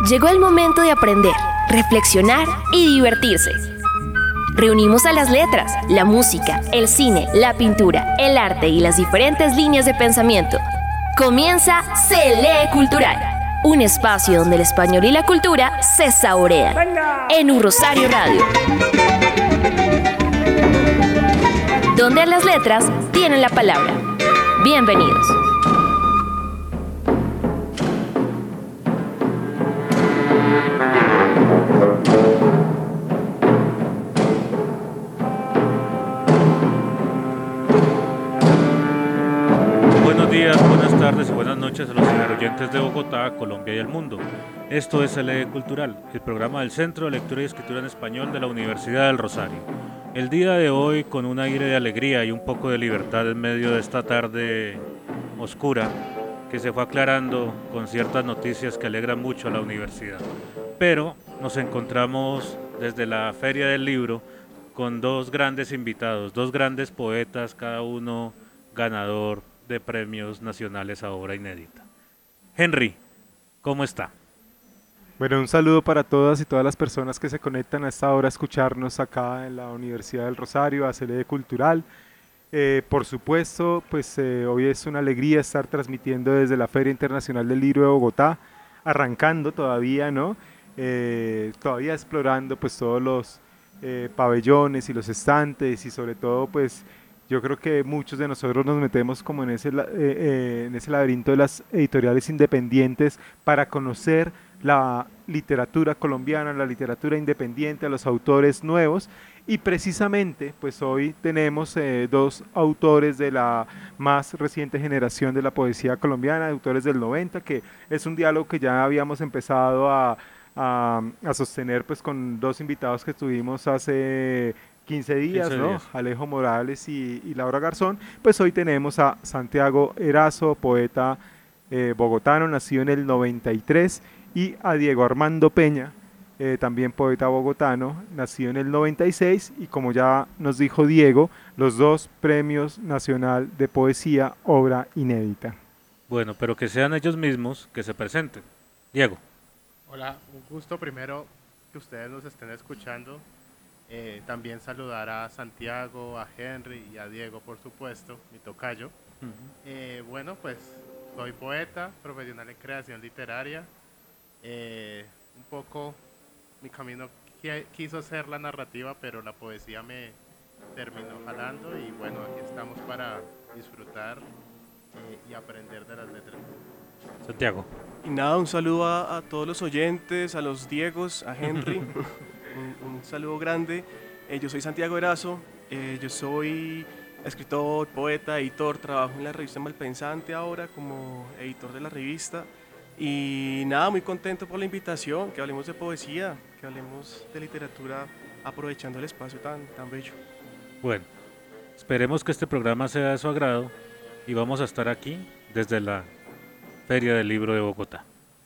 Llegó el momento de aprender, reflexionar y divertirse. Reunimos a las letras, la música, el cine, la pintura, el arte y las diferentes líneas de pensamiento. Comienza Se Lee Cultural, un espacio donde el español y la cultura se saborean. En Un Rosario Radio, donde las letras tienen la palabra. Bienvenidos. Buenos días, buenas tardes y buenas noches a los oyentes de Bogotá, Colombia y el mundo. Esto es Se Lee Cultural, el programa del Centro de Lectura y Escritura en Español de la Universidad del Rosario. El día de hoy con un aire de alegría y un poco de libertad en medio de esta tarde oscura que se fue aclarando con ciertas noticias que alegran mucho a la universidad. Pero nos encontramos desde la Feria del Libro con dos grandes invitados, dos grandes poetas, cada uno ganador de premios nacionales a obra inédita. Henry, ¿cómo está? Bueno, un saludo para todas y todas las personas que se conectan a esta hora a escucharnos acá en la Universidad del Rosario, a Se Lee Cultural. Por supuesto, pues hoy es una alegría estar transmitiendo desde la Feria Internacional del Libro de Bogotá, arrancando todavía, ¿no? Todavía explorando pues todos los pabellones y los estantes y sobre todo pues yo creo que muchos de nosotros nos metemos como en ese laberinto de las editoriales independientes para conocer la literatura colombiana, la literatura independiente, a los autores nuevos. Y precisamente, pues hoy tenemos dos autores de la más reciente generación de la poesía colombiana, autores del 90, que es un diálogo que ya habíamos empezado a sostener pues con dos invitados que tuvimos hace 15 días, 15 ¿no? días. Alejo Morales y Laura Garzón. Pues hoy tenemos a Santiago Erazo, poeta bogotano, nacido en el 93, y a Diego Armando Peña, también poeta bogotano, nacido en el 96, y como ya nos dijo Diego, los dos premios nacional de poesía, obra inédita. Bueno, pero que sean ellos mismos que se presenten. Diego. Hola, un gusto primero que ustedes nos estén escuchando. También saludar a Santiago, a Henry y a Diego, por supuesto, mi tocayo. Bueno, pues soy poeta, profesional en creación literaria. Un poco mi camino quiso ser la narrativa, pero la poesía me terminó jalando y bueno, aquí estamos para disfrutar y aprender de las letras. Santiago. Y nada, un saludo a todos los oyentes, a los Diegos, a Henry, un saludo grande. Yo soy Santiago Erazo, yo soy escritor, poeta, editor, trabajo en la revista Malpensante ahora como editor de la revista. Y nada, muy contento por la invitación, que hablemos de poesía, que hablemos de literatura, aprovechando el espacio tan bello. Bueno, esperemos que este programa sea de su agrado y vamos a estar aquí desde la Feria del Libro de Bogotá.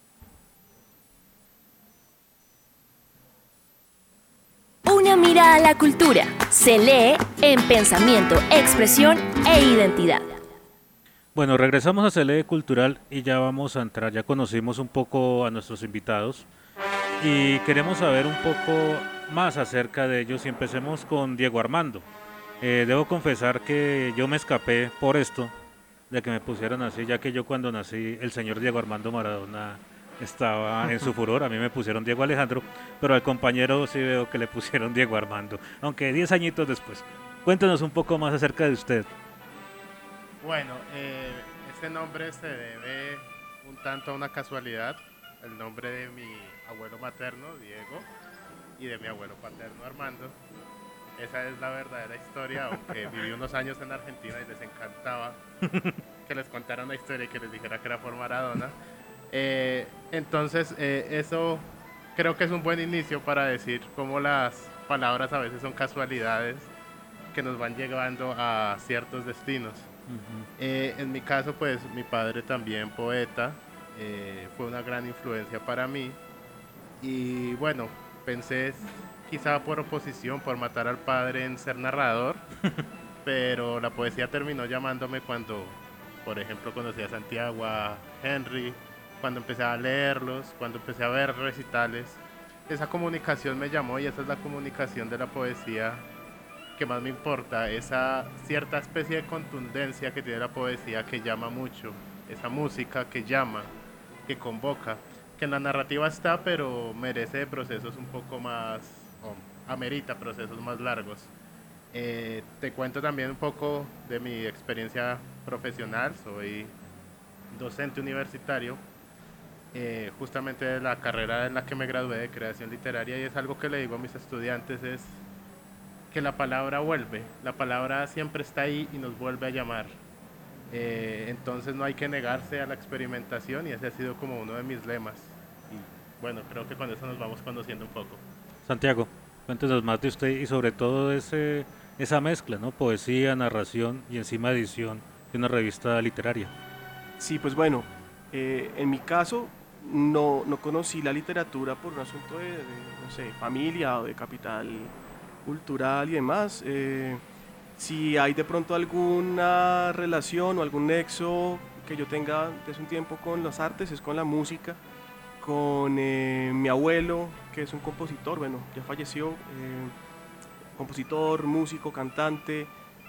Una mirada a la cultura. Se lee en pensamiento, expresión e identidad. Bueno, regresamos a Se Lee Cultural y ya vamos a entrar, ya conocimos un poco a nuestros invitados y queremos saber un poco más acerca de ellos y empecemos con Diego Armando. Debo confesar que yo me escapé por esto, de que me pusieran así, ya que yo cuando nací el señor Diego Armando Maradona estaba en su furor, a mí me pusieron Diego Alejandro, pero al compañero sí veo que le pusieron Diego Armando, aunque 10 añitos después. Cuéntenos un poco más acerca de usted. Bueno, este nombre se debe un tanto a una casualidad, el nombre de mi abuelo materno, Diego, y de mi abuelo paterno, Armando. Esa es la verdadera historia, aunque viví unos años en Argentina y les encantaba que les contara una historia y que les dijera que era por Maradona. Entonces, eso creo que es un buen inicio para decir cómo las palabras a veces son casualidades que nos van llevando a ciertos destinos. En mi caso, pues mi padre también poeta, fue una gran influencia para mí y bueno, pensé quizá por oposición, por matar al padre en ser narrador, pero la poesía terminó llamándome cuando, por ejemplo, conocí a Santiago, a Henry cuando empecé a leerlos, cuando empecé a ver recitales, esa comunicación me llamó y esa es la comunicación de la poesía que más me importa, esa cierta especie de contundencia que tiene la poesía que llama mucho, esa música que llama, que convoca, que en la narrativa está, pero merece procesos un poco más, o amerita procesos más largos. Te cuento también un poco de mi experiencia profesional, soy docente universitario, justamente de la carrera en la que me gradué de creación literaria, y es algo que le digo a mis estudiantes, es que la palabra vuelve, la palabra siempre está ahí y nos vuelve a llamar. Entonces no hay que negarse a la experimentación y ese ha sido como uno de mis lemas. Y bueno, creo que con eso nos vamos conociendo un poco. Santiago, cuéntenos más de usted y sobre todo esa mezcla, ¿no? Poesía, narración y encima edición de una revista literaria. Sí, pues bueno, en mi caso no conocí la literatura por un asunto de, no sé, familia o de capital cultural y demás. Si hay de pronto alguna relación o algún nexo que yo tenga desde un tiempo con las artes, es con la música, con mi abuelo, que es un compositor, bueno, ya falleció, compositor, músico, cantante.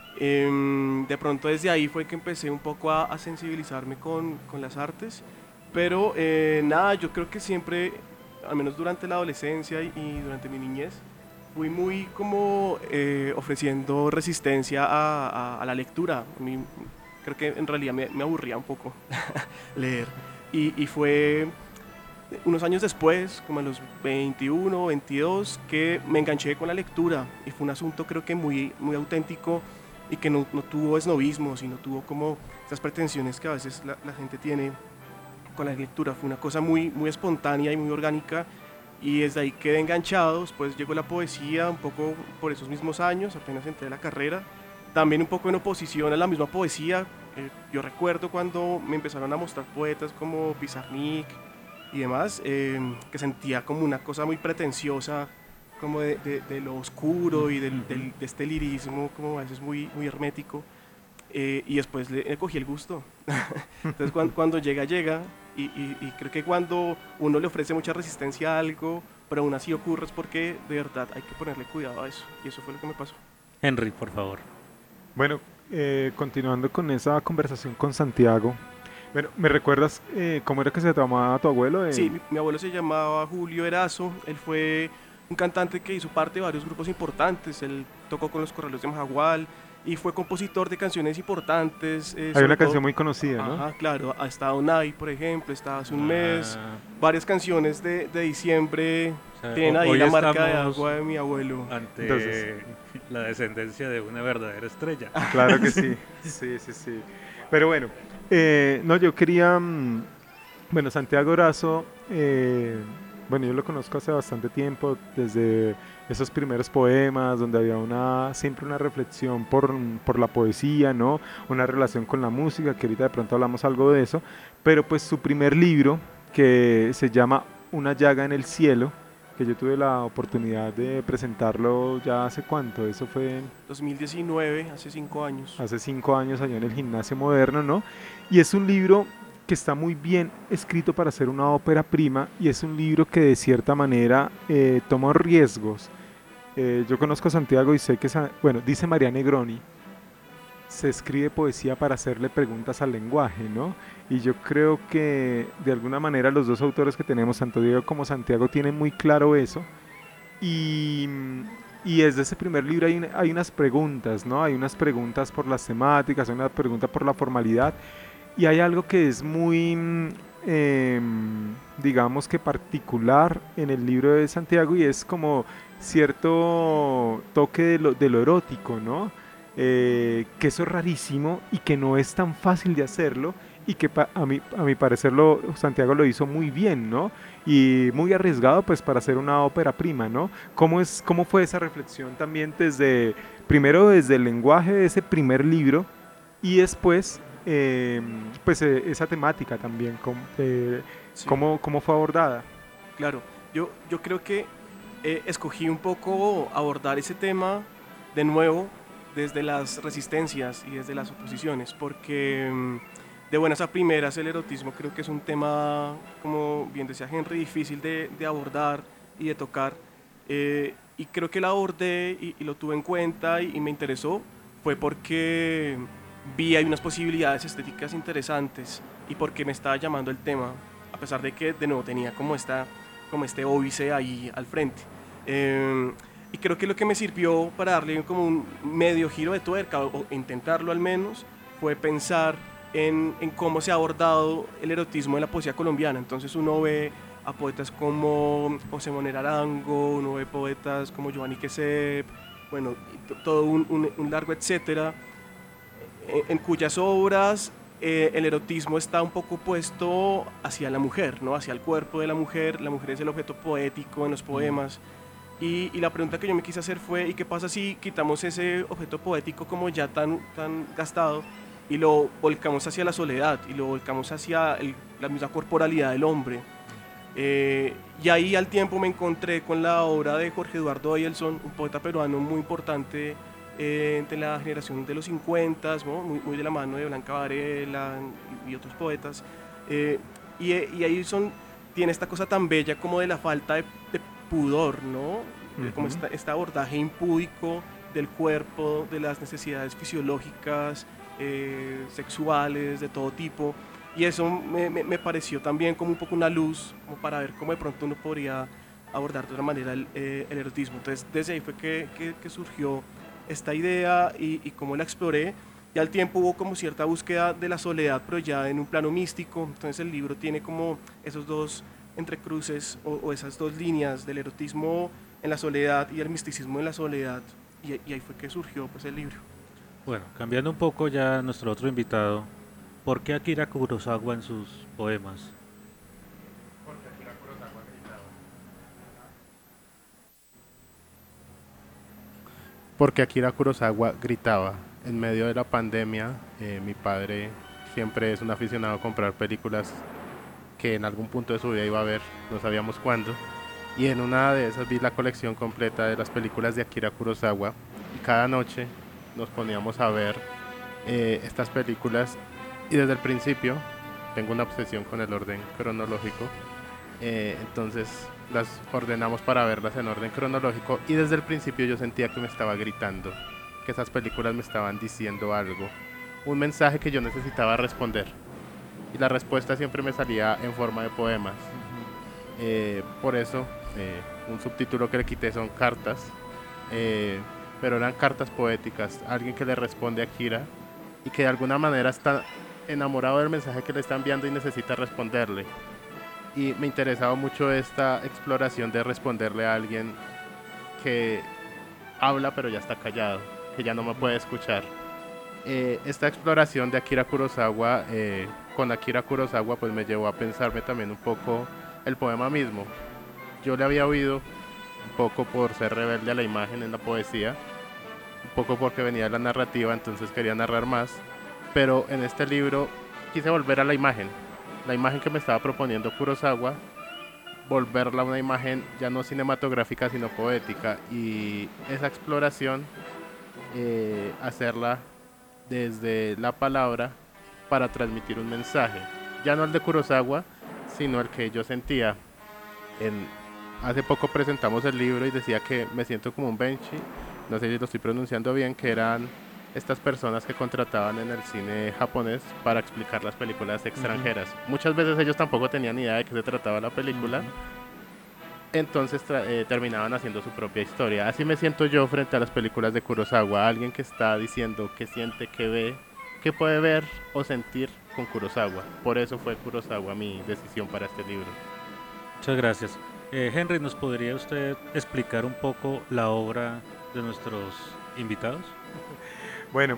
De pronto desde ahí fue que empecé un poco a sensibilizarme con las artes, pero nada, yo creo que siempre, al menos durante la adolescencia y durante mi niñez, fui muy como ofreciendo resistencia a la lectura. A mí, creo que en realidad me aburría un poco leer. Y fue unos años después, como a los 21, 22, que me enganché con la lectura. Y fue un asunto creo que muy auténtico y que no tuvo esnovismo, sino tuvo como esas pretensiones que a veces la gente tiene con la lectura. Fue una cosa muy espontánea y muy orgánica. Y desde ahí quedé enganchado. Después llegó la poesía un poco por esos mismos años, apenas entré a la carrera, también un poco en oposición a la misma poesía. Yo recuerdo cuando me empezaron a mostrar poetas como Pizarnik y demás, que sentía como una cosa muy pretenciosa, como de lo oscuro y de este lirismo como a veces muy hermético. Y después le cogí el gusto. Entonces cuando llega, y creo que cuando uno le ofrece mucha resistencia a algo, pero aún así ocurre, es porque de verdad hay que ponerle cuidado a eso, y eso fue lo que me pasó. Henry, por favor. Bueno, continuando con esa conversación con Santiago, bueno, ¿me recuerdas cómo era que se llamaba tu abuelo? Sí, mi abuelo se llamaba Julio Erazo. Él fue un cantante que hizo parte de varios grupos importantes. Él tocó con los Corraleros de Majagual y fue compositor de canciones importantes. Hay una canción muy conocida, ¿no? Ajá, claro. Ha estado Nai, por ejemplo, está Hace un mes. Varias canciones de diciembre, o sea, tienen ahí la marca de agua de mi abuelo. Ante entonces, la descendencia de una verdadera estrella. Claro que sí, sí. Pero bueno, no, yo quería, bueno, Santiago Erazo, bueno, yo lo conozco hace bastante tiempo, desde esos primeros poemas donde había siempre una reflexión por la poesía, ¿no? Una relación con la música, que ahorita de pronto hablamos algo de eso, pero pues su primer libro, que se llama Una llaga en el cielo, que yo tuve la oportunidad de presentarlo ya hace cuánto, eso fue en 2019, hace 5 años. Hace 5 años allá en el Gimnasio Moderno, ¿no? Y es un libro que está muy bien escrito para ser una ópera prima y es un libro que de cierta manera toma riesgos. Yo conozco a Santiago y sé que, bueno, dice María Negroni, se escribe poesía para hacerle preguntas al lenguaje, ¿no? Y yo creo que de alguna manera los dos autores que tenemos, tanto Diego como Santiago, tienen muy claro eso. Y desde ese primer libro hay unas preguntas, ¿no? Hay unas preguntas por las temáticas, hay una pregunta por la formalidad. Y hay algo que es muy, digamos que particular en el libro de Santiago y es como cierto toque de lo erótico, ¿no? Que eso es rarísimo y que no es tan fácil de hacerlo y que a mi parecer Santiago lo hizo muy bien, ¿no? Y muy arriesgado pues para hacer una ópera prima, ¿no? ¿Cómo fue esa reflexión también primero desde el lenguaje de ese primer libro y después pues esa temática también, Sí. ¿cómo fue abordada? Claro, yo creo que escogí un poco abordar ese tema de nuevo desde las resistencias y desde las oposiciones, porque de buenas a primeras el erotismo creo que es un tema, como bien decía Henry, difícil de abordar y de tocar. Y creo que lo abordé y lo tuve en cuenta y me interesó, fue porque vi hay unas posibilidades estéticas interesantes y porque me estaba llamando el tema, a pesar de que de nuevo tenía como este óbice ahí al frente. Y creo que lo que me sirvió para darle como un medio giro de tuerca, o intentarlo al menos, fue pensar en cómo se ha abordado el erotismo en la poesía colombiana. Entonces uno ve a poetas como José Monera Arango, uno ve poetas como Giovanni Quesep, bueno, todo un largo etcétera, en cuyas obras el erotismo está un poco puesto hacia la mujer, ¿no? Hacia el cuerpo de la mujer es el objeto poético en los poemas. Y la pregunta que yo me quise hacer fue, ¿y qué pasa si quitamos ese objeto poético como ya tan gastado y lo volcamos hacia la soledad y lo volcamos hacia la misma corporalidad del hombre? Y ahí al tiempo me encontré con la obra de Jorge Eduardo Eyelson, un poeta peruano muy importante de la generación de los 50, ¿no? muy de la mano de Blanca Varela y otros poetas. Y Eyelson tiene esta cosa tan bella como de la falta de pudor, ¿no? Como este abordaje impúdico del cuerpo, de las necesidades fisiológicas, sexuales, de todo tipo. Y eso me pareció también como un poco una luz, como para ver cómo de pronto uno podría abordar de otra manera el erotismo. Entonces, desde ahí fue que surgió esta idea y cómo la exploré. Y al tiempo hubo como cierta búsqueda de la soledad, pero ya en un plano místico. Entonces el libro tiene como esos dos entrecruces o esas dos líneas del erotismo en la soledad y el misticismo en la soledad. Y ahí fue que surgió pues el libro. Bueno, cambiando un poco ya nuestro otro invitado, ¿por qué Akira Kurosawa en sus poemas? Porque Akira Kurosawa gritaba. En medio de la pandemia, mi padre siempre es un aficionado a comprar películas que en algún punto de su vida iba a ver, no sabíamos cuándo. Y en una de esas vi la colección completa de las películas de Akira Kurosawa. Y cada noche nos poníamos a ver estas películas. Y desde el principio tengo una obsesión con el orden cronológico. Entonces las ordenamos para verlas en orden cronológico. Y desde el principio yo sentía que me estaba gritando, que esas películas me estaban diciendo algo, un mensaje que yo necesitaba responder. Y la respuesta siempre me salía en forma de poemas. Por eso, un subtítulo que le quité son cartas, pero eran cartas poéticas, alguien que le responde a Akira y que de alguna manera está enamorado del mensaje que le está enviando y necesita responderle. Y me interesaba mucho esta exploración de responderle a alguien que habla pero ya está callado, que ya no me puede escuchar. Esta exploración de Akira Kurosawa con Akira Kurosawa pues me llevó a pensarme también un poco el poema mismo. Yo le había oído un poco por ser rebelde a la imagen en la poesía, un poco porque venía de la narrativa, entonces quería narrar más, pero en este libro quise volver a la imagen que me estaba proponiendo Kurosawa, volverla a una imagen ya no cinematográfica sino poética, y esa exploración hacerla desde la palabra para transmitir un mensaje, ya no el de Kurosawa, sino el que yo sentía. Hace poco presentamos el libro y decía que me siento como un benchi, no sé si lo estoy pronunciando bien, que eran estas personas que contrataban en el cine japonés para explicar las películas extranjeras. Muchas veces ellos tampoco tenían idea de qué se trataba la película, entonces terminaban haciendo su propia historia. Así me siento yo frente a las películas de Kurosawa, alguien que está diciendo qué siente, qué ve, qué puede ver o sentir con Kurosawa. Por eso fue Kurosawa mi decisión para este libro. Muchas gracias. Henry, ¿nos podría usted explicar un poco la obra de nuestros invitados? Bueno,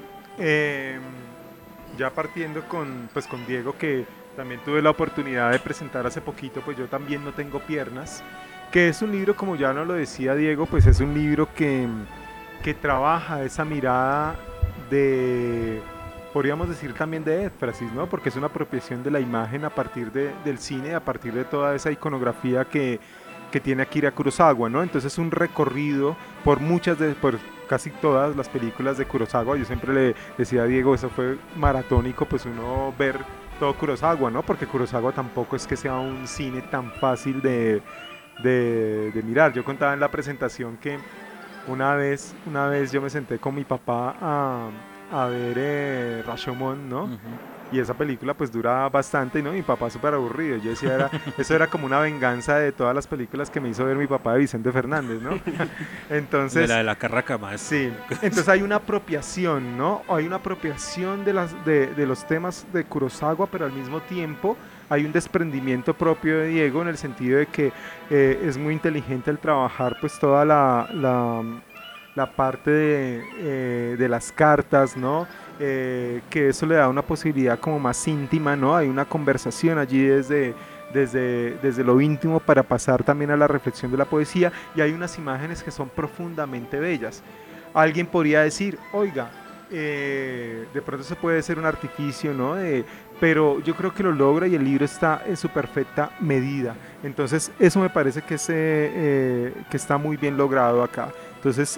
ya partiendo con Diego, que también tuve la oportunidad de presentar hace poquito, pues Yo también no tengo piernas, que es un libro, como ya nos lo decía Diego, pues es un libro que trabaja esa mirada de, podríamos decir también de éfrasis, ¿no? Porque es una apropiación de la imagen a partir del cine, a partir de toda esa iconografía que tiene Akira Kurosawa, ¿no? Entonces es un recorrido por por casi todas las películas de Kurosawa. Yo siempre le decía a Diego, eso fue maratónico, pues uno ver todo Kurosawa, ¿no? Porque Kurosawa tampoco es que sea un cine tan fácil de mirar. Yo contaba en la presentación que una vez yo me senté con mi papá a ver Rashomon, ¿no? Ujú. Y esa película pues dura bastante, ¿no? Mi papá súper aburrido. Yo decía, eso era como una venganza de todas las películas que me hizo ver mi papá de Vicente Fernández, ¿no? Entonces, De la carraca, maestro. sí, entonces hay una apropiación, ¿no? Hay una apropiación de los temas de Kurosawa, pero al mismo tiempo hay un desprendimiento propio de Diego en el sentido de que es muy inteligente el trabajar pues toda la parte de las cartas, ¿no? Que eso le da una posibilidad como más íntima, ¿no? Hay una conversación allí desde lo íntimo para pasar también a la reflexión de la poesía, y hay unas imágenes que son profundamente bellas. Alguien podría decir, oiga, de pronto se puede ser un artificio, ¿no? Pero yo creo que lo logra y el libro está en su perfecta medida. Entonces eso me parece que está muy bien logrado acá. Entonces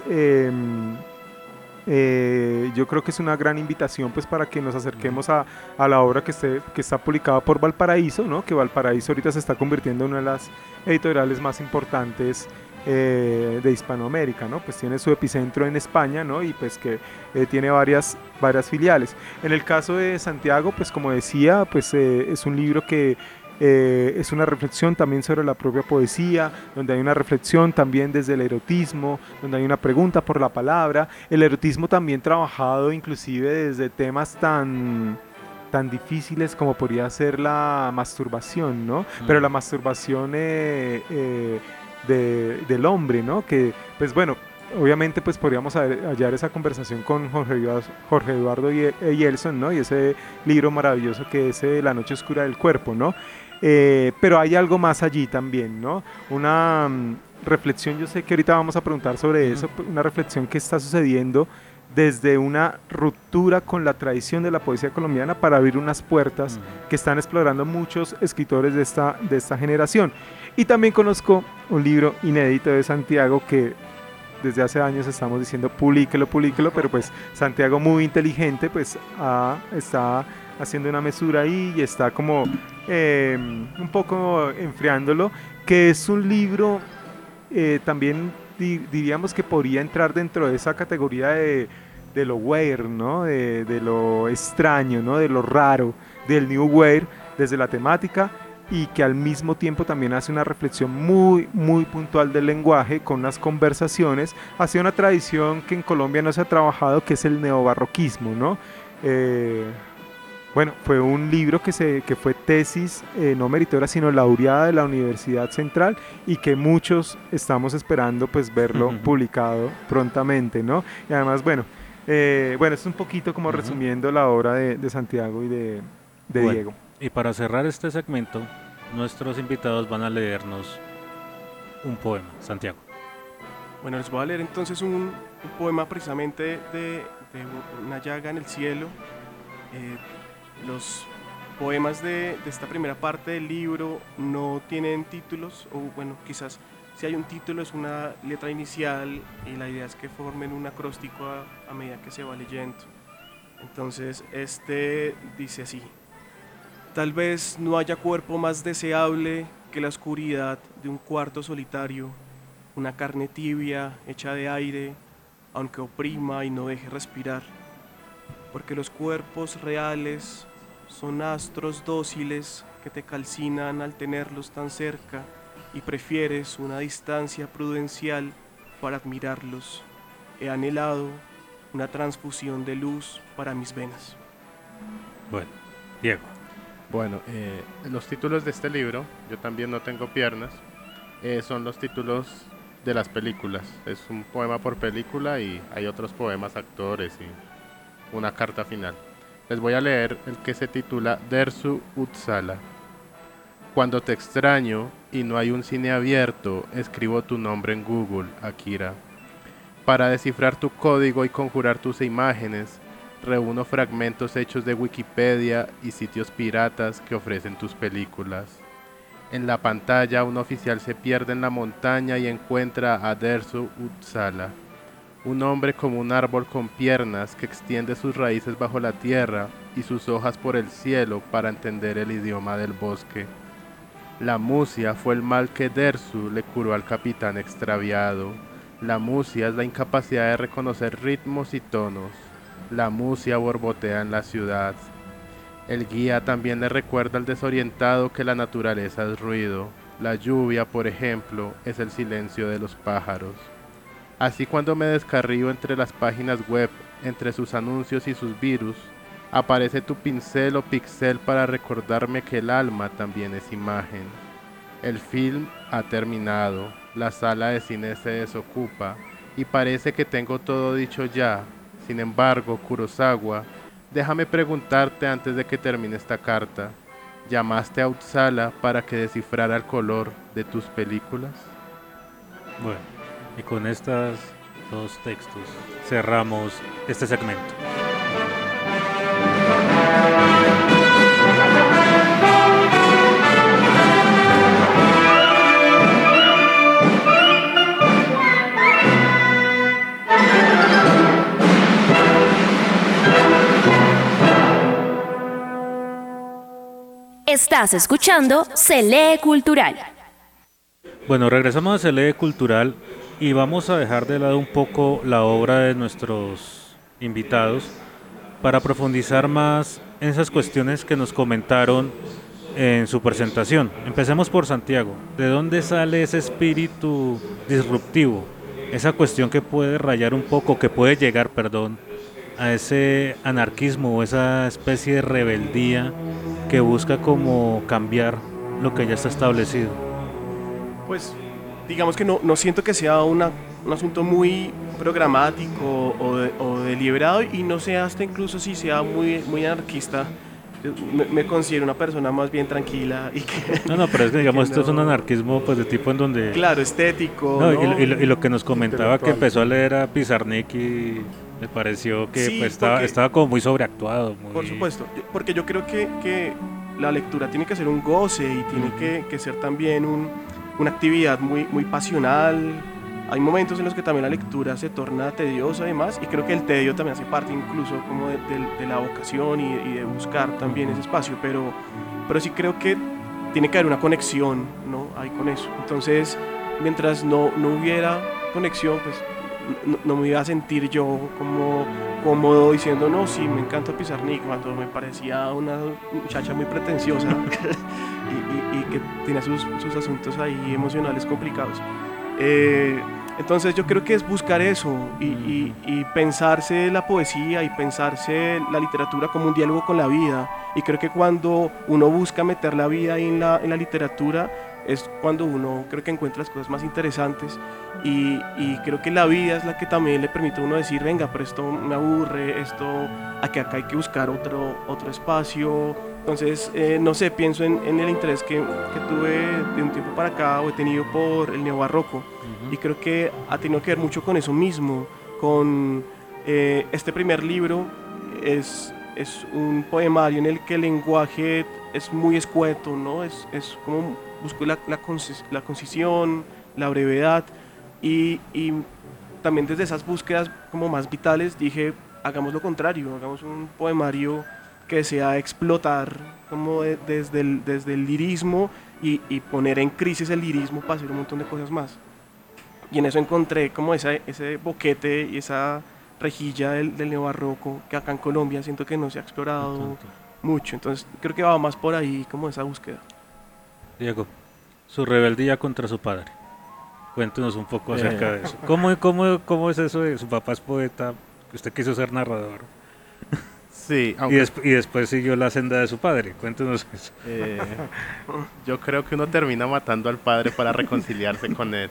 yo creo que es una gran invitación pues para que nos acerquemos a la obra que está publicada por Valparaíso, ¿no? Que Valparaíso ahorita se está convirtiendo en una de las editoriales más importantes de Hispanoamérica, ¿no? Pues tiene su epicentro en España, ¿no? Y pues que tiene varias filiales. En el caso de Santiago, pues como decía, pues es un libro que es una reflexión también sobre la propia poesía, donde hay una reflexión también desde el erotismo, donde hay una pregunta por la palabra, el erotismo también trabajado inclusive desde temas tan difíciles como podría ser la masturbación, ¿no? Pero la masturbación del hombre, ¿no? Que, pues bueno, obviamente pues podríamos hallar esa conversación con Jorge Eduardo Yelson, ¿no? Y ese libro maravilloso que es La noche oscura del cuerpo, ¿no? Pero hay algo más allí también, ¿no? Una reflexión, yo sé que ahorita vamos a preguntar sobre eso, una reflexión que está sucediendo desde una ruptura con la tradición de la poesía colombiana para abrir unas puertas que están explorando muchos escritores de esta generación. Y también conozco un libro inédito de Santiago que desde hace años estamos diciendo publíquelo, pero pues Santiago, muy inteligente, pues está haciendo una mesura ahí y está como un poco enfriándolo, que es un libro también diríamos que podría entrar dentro de esa categoría de lo weird, ¿no? De lo extraño, ¿no? De lo raro, del new weird, desde la temática, y que al mismo tiempo también hace una reflexión muy, muy puntual del lenguaje, con unas conversaciones hacia una tradición que en Colombia no se ha trabajado, que es el neobarroquismo, ¿no? Bueno, fue un libro que fue tesis no meritoria, sino laureada de la Universidad Central, y que muchos estamos esperando pues verlo publicado prontamente, ¿no? Y además, bueno, es un poquito como resumiendo la obra de Santiago y de Diego. Y para cerrar este segmento, nuestros invitados van a leernos un poema. Santiago. Bueno, les voy a leer entonces un poema precisamente de Una llaga en el cielo. Los poemas de esta primera parte del libro no tienen títulos, o bueno, quizás si hay un título es una letra inicial y la idea es que formen un acróstico a medida que se va leyendo. Entonces este dice así: tal vez no haya cuerpo más deseable que la oscuridad de un cuarto solitario, una carne tibia hecha de aire, aunque oprima y no deje respirar, porque los cuerpos reales son astros dóciles que te calcinan al tenerlos tan cerca y prefieres una distancia prudencial para admirarlos. He anhelado una transfusión de luz para mis venas. Bueno, Diego. Bueno, los títulos de este libro, Yo también no tengo piernas, son los títulos de las películas. Es un poema por película y hay otros poemas, actores y una carta final. Les voy a leer el que se titula Dersu Uppsala. Cuando te extraño y no hay un cine abierto, escribo tu nombre en Google, Akira. Para descifrar tu código y conjurar tus imágenes, reúno fragmentos hechos de Wikipedia y sitios piratas que ofrecen tus películas. En la pantalla, un oficial se pierde en la montaña y encuentra a Dersu Uppsala, un hombre como un árbol con piernas que extiende sus raíces bajo la tierra y sus hojas por el cielo para entender el idioma del bosque. La musia fue el mal que Dersu le curó al capitán extraviado. La musia es la incapacidad de reconocer ritmos y tonos. La musia borbotea en la ciudad. El guía también le recuerda al desorientado que la naturaleza es ruido. La lluvia, por ejemplo, es el silencio de los pájaros. Así cuando me descarrío entre las páginas web, entre sus anuncios y sus virus, aparece tu pincel o pixel para recordarme que el alma también es imagen. El film ha terminado, la sala de cine se desocupa y parece que tengo todo dicho ya. Sin embargo, Kurosawa, déjame preguntarte antes de que termine esta carta, ¿llamaste a Uppsala para que descifrara el color de tus películas? Bueno, y con estos dos textos cerramos este segmento. Estás escuchando Se Lee Cultural. Bueno, regresamos a Se Lee Cultural y vamos a dejar de lado un poco la obra de nuestros invitados para profundizar más en esas cuestiones que nos comentaron en su presentación. Empecemos por Santiago. ¿De dónde sale ese espíritu disruptivo? Esa cuestión que puede rayar un poco, que puede llegar, perdón, a ese anarquismo o esa especie de rebeldía que busca como cambiar lo que ya está establecido. Pues digamos que no siento que sea un asunto muy programático o deliberado, y no sé hasta incluso si sea muy anarquista. Yo me considero una persona más bien tranquila y que... No, pero es que, digamos, esto no, es un anarquismo pues de tipo en donde... Claro, estético. No, ¿no? Y lo que nos comentaba que Intelectual. empezó a leer a Pizarnik y me pareció que Sí, pues, porque- estaba como muy sobreactuado. Por supuesto, porque yo creo que la lectura tiene que ser un goce y tiene que ser también una actividad muy pasional. Hay momentos en los que también la lectura se torna tediosa además, y creo que el tedio también hace parte incluso como de la vocación y de buscar también ese espacio, pero sí creo que tiene que haber una conexión, ¿no? Ahí con eso. Entonces, mientras no hubiera conexión, pues no me iba a sentir yo como cómodo diciendo, no, sí, me encanta Pizarnik, cuando me parecía una muchacha muy pretenciosa y que tenía sus asuntos ahí emocionales complicados. Entonces yo creo que es buscar eso y pensarse la poesía y pensarse la literatura como un diálogo con la vida, y creo que cuando uno busca meter la vida ahí en la literatura es cuando uno creo que encuentra las cosas más interesantes, y creo que la vida es la que también le permite a uno decir, venga, pero esto me aburre, acá hay que buscar otro espacio. Entonces, no sé, pienso en el interés que tuve de un tiempo para acá o he tenido por el neobarroco, y creo que ha tenido que ver mucho con eso mismo, con este primer libro es un poemario en el que el lenguaje es muy escueto, ¿no? Es como busco la concisión, la brevedad, y también desde esas búsquedas como más vitales dije, hagamos lo contrario, hagamos un poemario que sea explotar como desde el lirismo y poner en crisis el lirismo para hacer un montón de cosas más. Y en eso encontré como ese boquete y esa rejilla del neobarroco que acá en Colombia siento que no se ha explorado mucho. Entonces creo que va más por ahí como esa búsqueda. Diego, su rebeldía contra su padre. Cuéntenos un poco acerca de eso. ¿Cómo es eso de su papá es poeta? Usted quiso ser narrador. Sí, Y, aunque y después siguió la senda de su padre. Cuéntenos eso. yo creo que uno termina matando al padre para reconciliarse con él.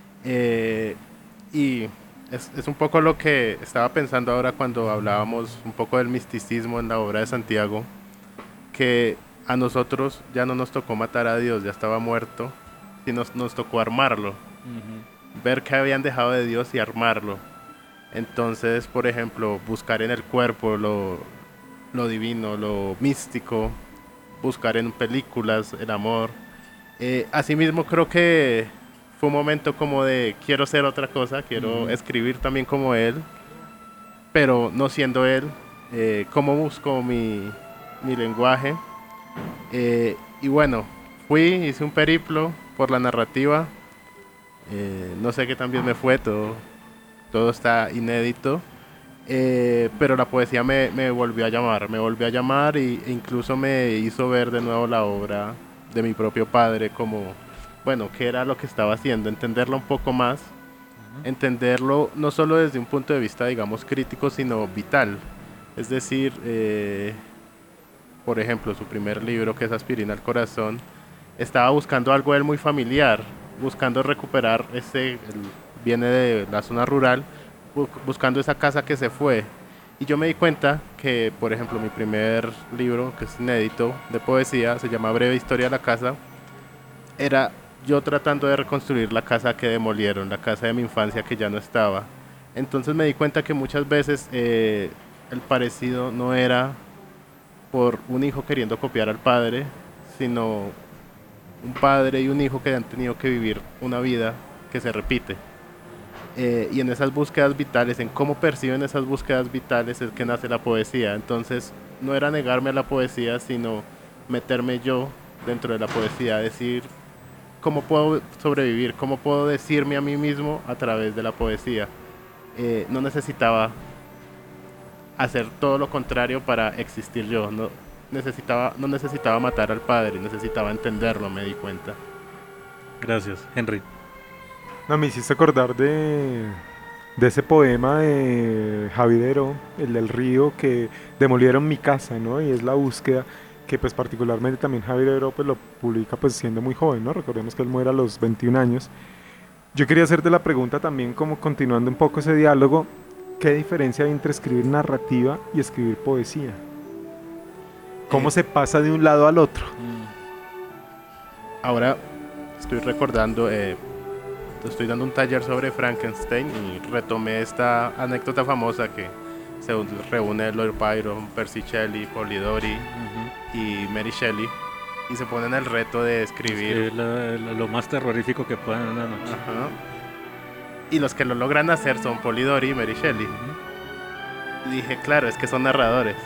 Y es un poco lo que estaba pensando ahora cuando hablábamos un poco del misticismo en la obra de Santiago, que a nosotros ya no nos tocó matar a Dios, ya estaba muerto, y nos tocó armarlo, ver que habían dejado de Dios y armarlo. Entonces, por ejemplo, buscar en el cuerpo lo divino, lo místico, buscar en películas el amor. Asimismo, creo que fue un momento como de quiero ser otra cosa, quiero escribir también como él, pero no siendo él. Cómo busco mi lenguaje. Y bueno, hice un periplo por la narrativa. No sé qué tan bien me fue, todo está inédito. Pero la poesía me volvió a llamar e incluso me hizo ver de nuevo la obra de mi propio padre, como, bueno, qué era lo que estaba haciendo, entenderlo un poco más, entenderlo no solo desde un punto de vista, digamos, crítico, sino vital. Es decir, por ejemplo, su primer libro, que es Aspirina al Corazón, estaba buscando algo de él muy familiar, buscando recuperar viene de la zona rural, buscando esa casa que se fue. Y yo me di cuenta que, por ejemplo, mi primer libro, que es inédito, de poesía, se llama Breve Historia de la Casa, era yo tratando de reconstruir la casa que demolieron, la casa de mi infancia que ya no estaba. Entonces me di cuenta que muchas veces el parecido no era por un hijo queriendo copiar al padre, sino un padre y un hijo que han tenido que vivir una vida que se repite. Y en esas búsquedas vitales, en cómo perciben esas búsquedas vitales, es que nace la poesía. Entonces no era negarme a la poesía, sino meterme yo dentro de la poesía, decir cómo puedo sobrevivir, cómo puedo decirme a mí mismo a través de la poesía. No necesitaba hacer todo lo contrario para existir yo, no necesitaba matar al padre, necesitaba entenderlo, me di cuenta. Gracias, Henry. No, me hiciste acordar de ese poema de Javidero, el del río, que demolieron mi casa, ¿no? Y es la búsqueda que pues particularmente también Javidero pues lo publica pues siendo muy joven, ¿no? Recordemos que él muere a los 21 años. Yo quería hacerte la pregunta también, como continuando un poco ese diálogo, ¿qué diferencia hay entre escribir narrativa y escribir poesía? ¿Cómo se pasa de un lado al otro? Ahora estoy recordando, estoy dando un taller sobre Frankenstein y retomé esta anécdota famosa que se reúne Lord Byron, Percy Shelley, Polidori y Mary Shelley y se ponen el reto de escribir lo más terrorífico que puedan en una noche. Y los que lo logran hacer son Polidori y Mary Shelley. Y dije, claro, es que son narradores.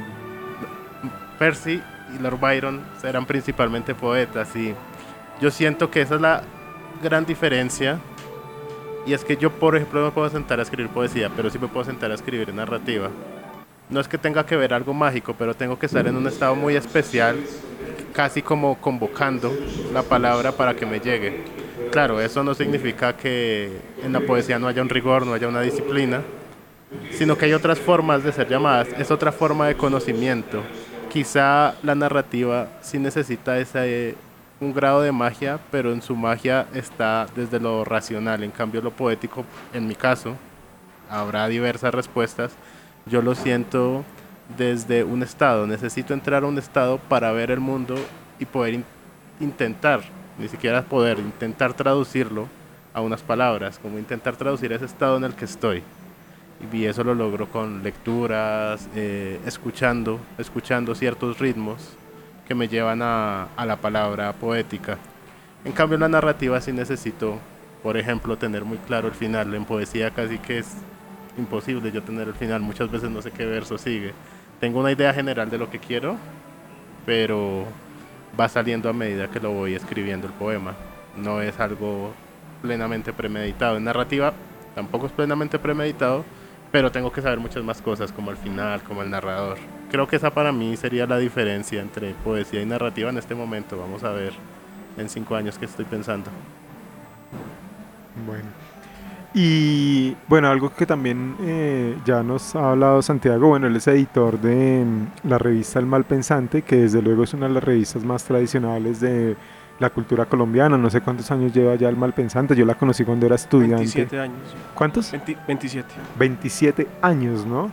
Percy y Lord Byron eran principalmente poetas y yo siento que esa es la gran diferencia. Y es que yo, por ejemplo, no me puedo sentar a escribir poesía, pero sí me puedo sentar a escribir narrativa. No es que tenga que ver algo mágico, pero tengo que estar en un estado muy especial, casi como convocando la palabra para que me llegue. Claro, eso no significa que en la poesía no haya un rigor, no haya una disciplina, sino que hay otras formas de ser llamadas, es otra forma de conocimiento. Quizá la narrativa sí necesita un grado de magia, pero en su magia está desde lo racional. En cambio, lo poético, en mi caso, habrá diversas respuestas, yo lo siento desde un estado. Necesito entrar a un estado para ver el mundo y poder intentar, ni siquiera poder, intentar traducirlo a unas palabras, como intentar traducir ese estado en el que estoy. Y eso lo logro con lecturas, escuchando ciertos ritmos que me llevan a la palabra poética. En cambio, en la narrativa sí necesito, por ejemplo, tener muy claro el final. En poesía casi que es imposible yo tener el final, muchas veces no sé qué verso sigue. Tengo una idea general de lo que quiero, pero va saliendo a medida que lo voy escribiendo el poema. No es algo plenamente premeditado. En narrativa tampoco es plenamente premeditado, pero tengo que saber muchas más cosas, como el final, como el narrador. Creo que esa para mí sería la diferencia entre poesía y narrativa en este momento. Vamos a ver en 5 años qué estoy pensando. Bueno. Y bueno, algo que también ya nos ha hablado Santiago, bueno, él es editor de la revista El Malpensante, que desde luego es una de las revistas más tradicionales de la cultura colombiana. No sé cuántos años lleva ya El Malpensante, yo la conocí cuando era estudiante. 27 años. ¿Cuántos? 27. 27 años, ¿no?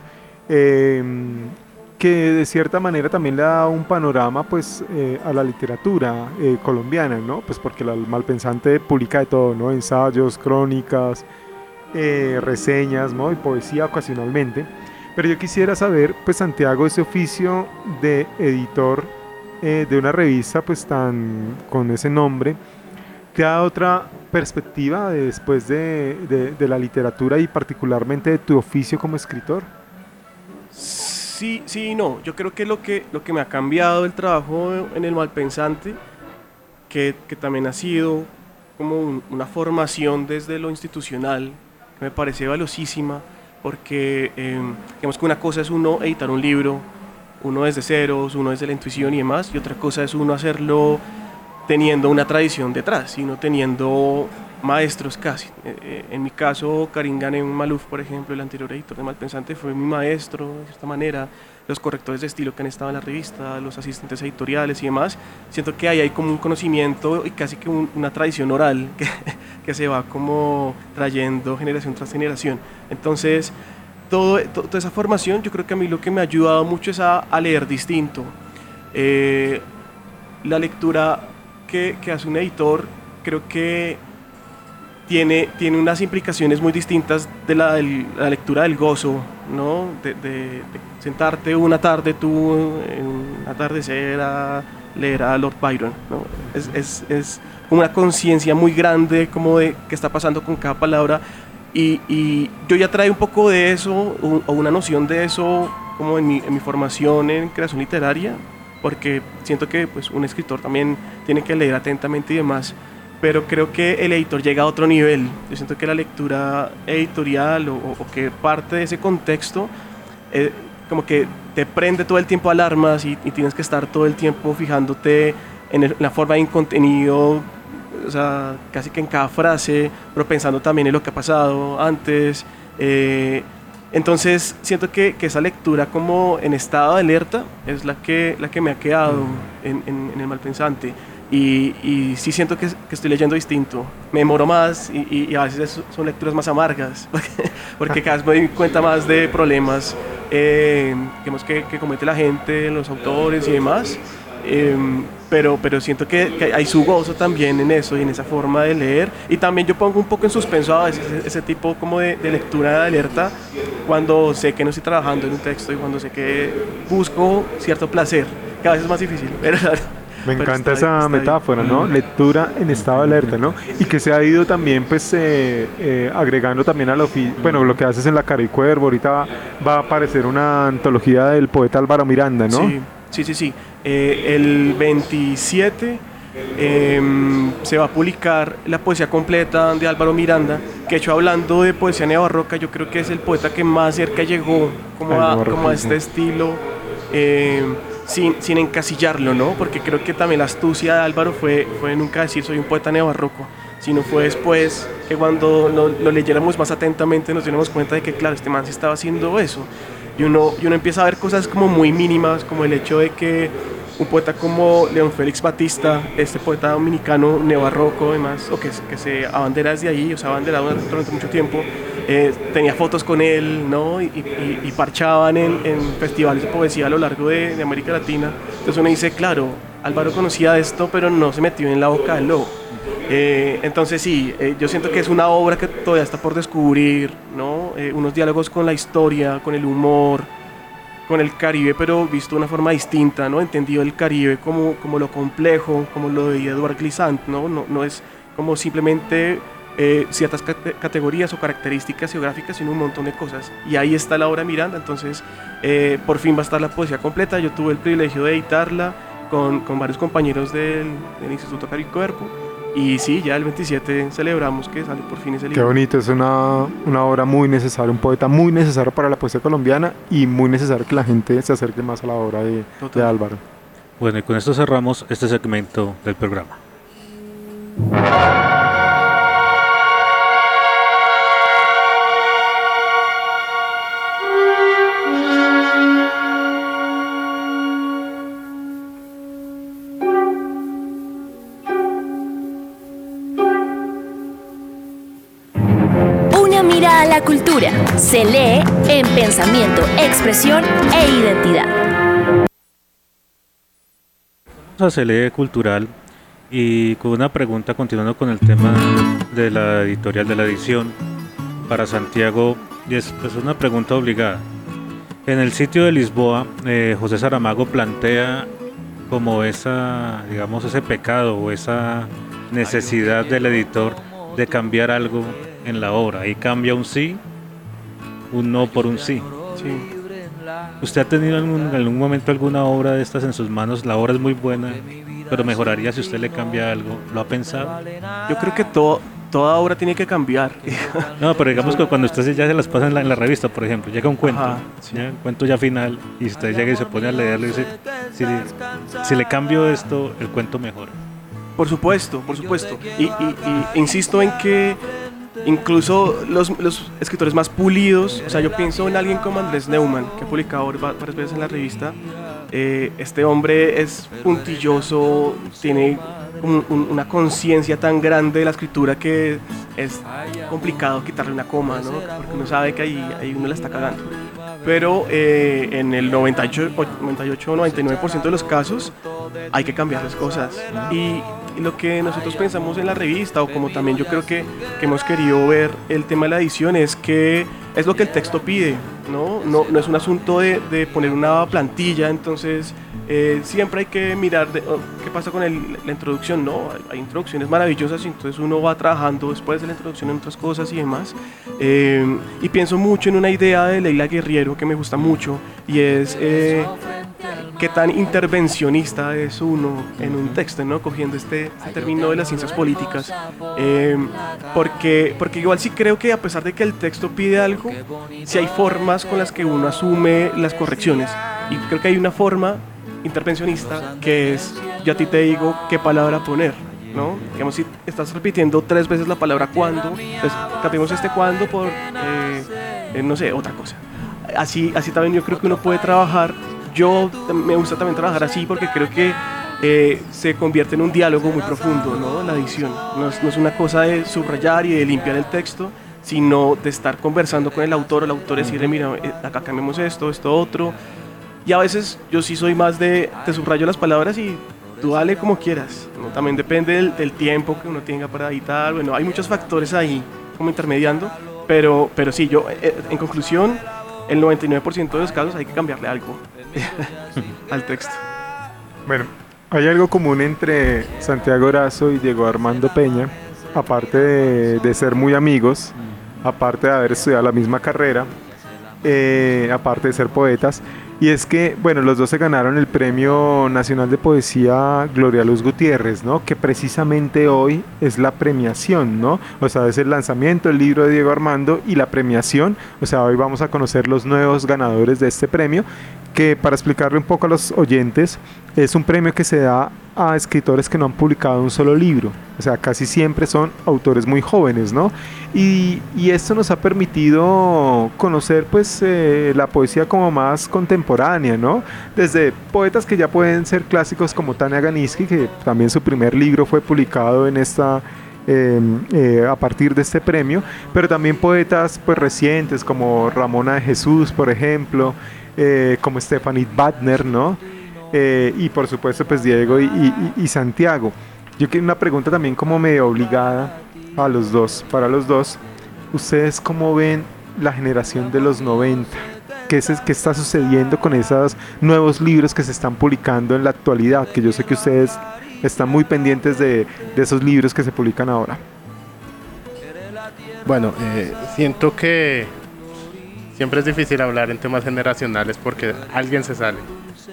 Que de cierta manera también le da un panorama pues a la literatura colombiana, ¿no? Pues porque El Malpensante publica de todo, ¿no? Ensayos, crónicas, reseñas, ¿no? Y poesía ocasionalmente. Pero yo quisiera saber, pues Santiago, ese oficio de editor de una revista pues con ese nombre, ¿te da otra perspectiva después de la literatura y particularmente de tu oficio como escritor? Sí, sí y no. Yo creo que lo que me ha cambiado el trabajo en el Malpensante, que también ha sido como una formación desde lo institucional, que me parece valiosísima, porque digamos que una cosa es uno editar un libro, uno desde ceros, uno desde la intuición y demás, y otra cosa es uno hacerlo teniendo una tradición detrás, sino teniendo maestros casi. En mi caso, Karim Ghanem Maalouf, por ejemplo, el anterior editor de Malpensante, fue mi maestro, de cierta manera. Los correctores de estilo que han estado en la revista, los asistentes editoriales y demás. Siento que ahí hay como un conocimiento y casi que una tradición oral que se va como trayendo generación tras generación. Entonces, toda esa formación, yo creo que a mí lo que me ha ayudado mucho es a leer distinto. La lectura que hace un editor, creo que tiene unas implicaciones muy distintas de la lectura del gozo, ¿no? De sentarte una tarde tú en un atardecer a leer a Lord Byron, ¿no? Es una conciencia muy grande como de qué está pasando con cada palabra, y yo ya traía un poco de eso, o una noción de eso, como en mi formación en creación literaria, porque siento que pues, un escritor también tiene que leer atentamente y demás, pero creo que el editor llega a otro nivel. Yo siento que la lectura editorial o que parte de ese contexto como que te prende todo el tiempo alarmas y tienes que estar todo el tiempo fijándote en la forma de un contenido, o sea, casi que en cada frase, pero pensando también en lo que ha pasado antes. Entonces siento que esa lectura como en estado de alerta es la que me ha quedado en el Malpensante. Y sí siento que estoy leyendo distinto, me demoro más y a veces son lecturas más amargas, porque cada vez me doy cuenta más de problemas digamos que comete la gente, los autores y demás, pero siento que hay su gozo también en eso y en esa forma de leer, y también yo pongo un poco en suspenso a veces ese tipo como de lectura de alerta cuando sé que no estoy trabajando en un texto y cuando sé que busco cierto placer, que a veces es más difícil, pero me encanta esa metáfora, ¿no? Lectura en estado de alerta, ¿no? Y que se ha ido también, pues, agregando también a lo que haces en La Cara y Cuervo. Ahorita va a aparecer una antología del poeta Álvaro Miranda, ¿no? Sí. El 27 se va a publicar la poesía completa de Álvaro Miranda, que hecho hablando de poesía neobarroca, yo creo que es el poeta que más cerca llegó como a este estilo. Sin encasillarlo, ¿no? Porque creo que también la astucia de Álvaro fue nunca decir soy un poeta neobarroco, sino fue después que cuando lo leyéramos más atentamente nos diéramos cuenta de que claro, este man sí estaba haciendo eso, y uno empieza a ver cosas como muy mínimas, como el hecho de que un poeta como León Félix Batista, este poeta dominicano neobarroco además, o que se abandera desde ahí, o sea, abanderado durante mucho tiempo, tenía fotos con él, ¿no? y parchaban en festivales de poesía a lo largo de América Latina. Entonces uno dice, claro, Álvaro conocía esto, pero no se metió en la boca del lobo. Entonces sí, yo siento que es una obra que todavía está por descubrir, ¿no? Unos diálogos con la historia, con el humor, con el Caribe, pero visto de una forma distinta, ¿no? Entendido el Caribe como lo complejo, como lo de Edouard Glissant, ¿no? No es como simplemente ciertas categorías o características geográficas, sino un montón de cosas. Y ahí está la obra Miranda, entonces por fin va a estar la poesía completa. Yo tuve el privilegio de editarla con varios compañeros del Instituto Cara y Cuerpo. Y sí, ya el 27 celebramos que sale por fin ese libro. Qué bonito, es una obra muy necesaria, un poeta muy necesario para la poesía colombiana y muy necesario que la gente se acerque más a la obra de Álvaro. Bueno, y con esto cerramos este segmento del programa. La cultura se lee en pensamiento, expresión e identidad. Se lee cultural, y con una pregunta continuando con el tema de la editorial, de la edición para Santiago, y es pues una pregunta obligada. En el sitio de Lisboa, José Saramago plantea como ese pecado o esa necesidad del editor de cambiar algo en la obra. Ahí cambia un sí, un no por un sí. Sí. ¿Usted ha tenido en algún momento alguna obra de estas en sus manos? La obra es muy buena, pero mejoraría si usted le cambia algo. ¿Lo ha pensado? Yo creo que toda obra tiene que cambiar. No, pero digamos que cuando usted ya se las pasa en la revista, por ejemplo, llega un cuento, Ajá, sí. ¿ya? Un cuento ya final, y usted llega y se pone a leerlo y dice, si le cambio esto, el cuento mejora. Por supuesto. Y insisto en que incluso los escritores más pulidos, o sea, yo pienso en alguien como Andrés Neumann, que ha publicado varias veces en la revista. Este hombre es puntilloso, tiene una conciencia tan grande de la escritura que es complicado quitarle una coma, ¿no? Porque uno sabe que ahí uno la está cagando. Pero en el 98 o 99% de los casos hay que cambiar las cosas. Y lo que nosotros pensamos en la revista, o como también yo creo que hemos querido ver el tema de la edición, es que es lo que el texto pide, ¿no? No es un asunto de poner una plantilla. Entonces siempre hay que mirar qué pasa con la introducción, ¿no? Hay introducciones maravillosas y entonces uno va trabajando después de la introducción en otras cosas y demás. Y pienso mucho en una idea de Leila Guerriero que me gusta mucho, y es qué tan intervencionista es uno en un texto, ¿no? Cogiendo este término de las ciencias políticas, porque igual sí creo que a pesar de que el texto pide algo, sí hay formas con las que uno asume las correcciones, y creo que hay una forma intervencionista que es: yo a ti te digo qué palabra poner, ¿no? Digamos, si estás repitiendo 3 veces la palabra cuando, pues cambiemos este cuando por, no sé, otra cosa. Así también yo creo que uno puede trabajar. Yo me gusta también trabajar así porque creo que se convierte en un diálogo muy profundo, ¿no? La edición no es una cosa de subrayar y de limpiar el texto, sino de estar conversando con el autor o el autor, decirle: mira, acá cambiamos esto, otro. Y a veces yo sí soy más te subrayo las palabras y tú dale como quieras, ¿no? También depende del tiempo que uno tenga para editar. Bueno, hay muchos factores ahí como intermediando, pero sí, yo en conclusión, el 99% de los casos hay que cambiarle algo al texto. Bueno, hay algo común entre Santiago Erazo y Diego Armando Peña, aparte de ser muy amigos, aparte de haber estudiado la misma carrera, aparte de ser poetas, y es que, bueno, los dos se ganaron el Premio Nacional de Poesía Gloria Luz Gutiérrez, ¿no? Que precisamente hoy es la premiación, ¿no? O sea, es el lanzamiento del libro de Diego Armando y la premiación. O sea, hoy vamos a conocer los nuevos ganadores de este premio, que, para explicarle un poco a los oyentes, es un premio que se da a escritores que no han publicado un solo libro. O sea, casi siempre son autores muy jóvenes, ¿no? Y esto nos ha permitido conocer, pues, la poesía como más contemporánea, ¿no? Desde poetas que ya pueden ser clásicos como Tania Ganiski, que también su primer libro fue publicado en esta... a partir de este premio, pero también poetas, pues, recientes como Ramona de Jesús, por ejemplo, como Stephanie Badner, ¿no? Y por supuesto, pues, Diego y Santiago. Yo quiero una pregunta también como medio obligada a los dos, para los dos. ¿Ustedes cómo ven la generación de los 90? ¿Qué está sucediendo con esos nuevos libros que se están publicando en la actualidad? Que yo sé que ustedes están muy pendientes de esos libros que se publican ahora. Bueno, siento que siempre es difícil hablar en temas generacionales porque alguien se sale.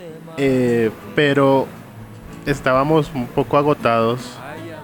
Pero estábamos un poco agotados.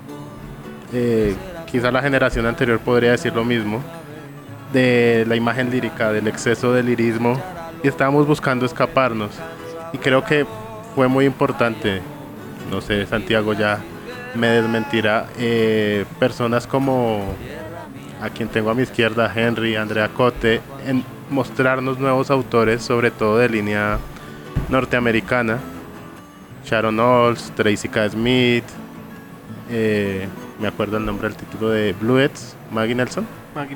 Quizá la generación anterior podría decir lo mismo, de la imagen lírica, del exceso de lirismo, y estábamos buscando escaparnos. Y creo que fue muy importante, no sé, Santiago ya me desmentirá, personas como a quien tengo a mi izquierda, Henry, Andrea Cote, en mostrarnos nuevos autores, sobre todo de línea norteamericana, Sharon Olds, Tracy K. Smith, me acuerdo el nombre del título de Bluets, Maggie Nelson,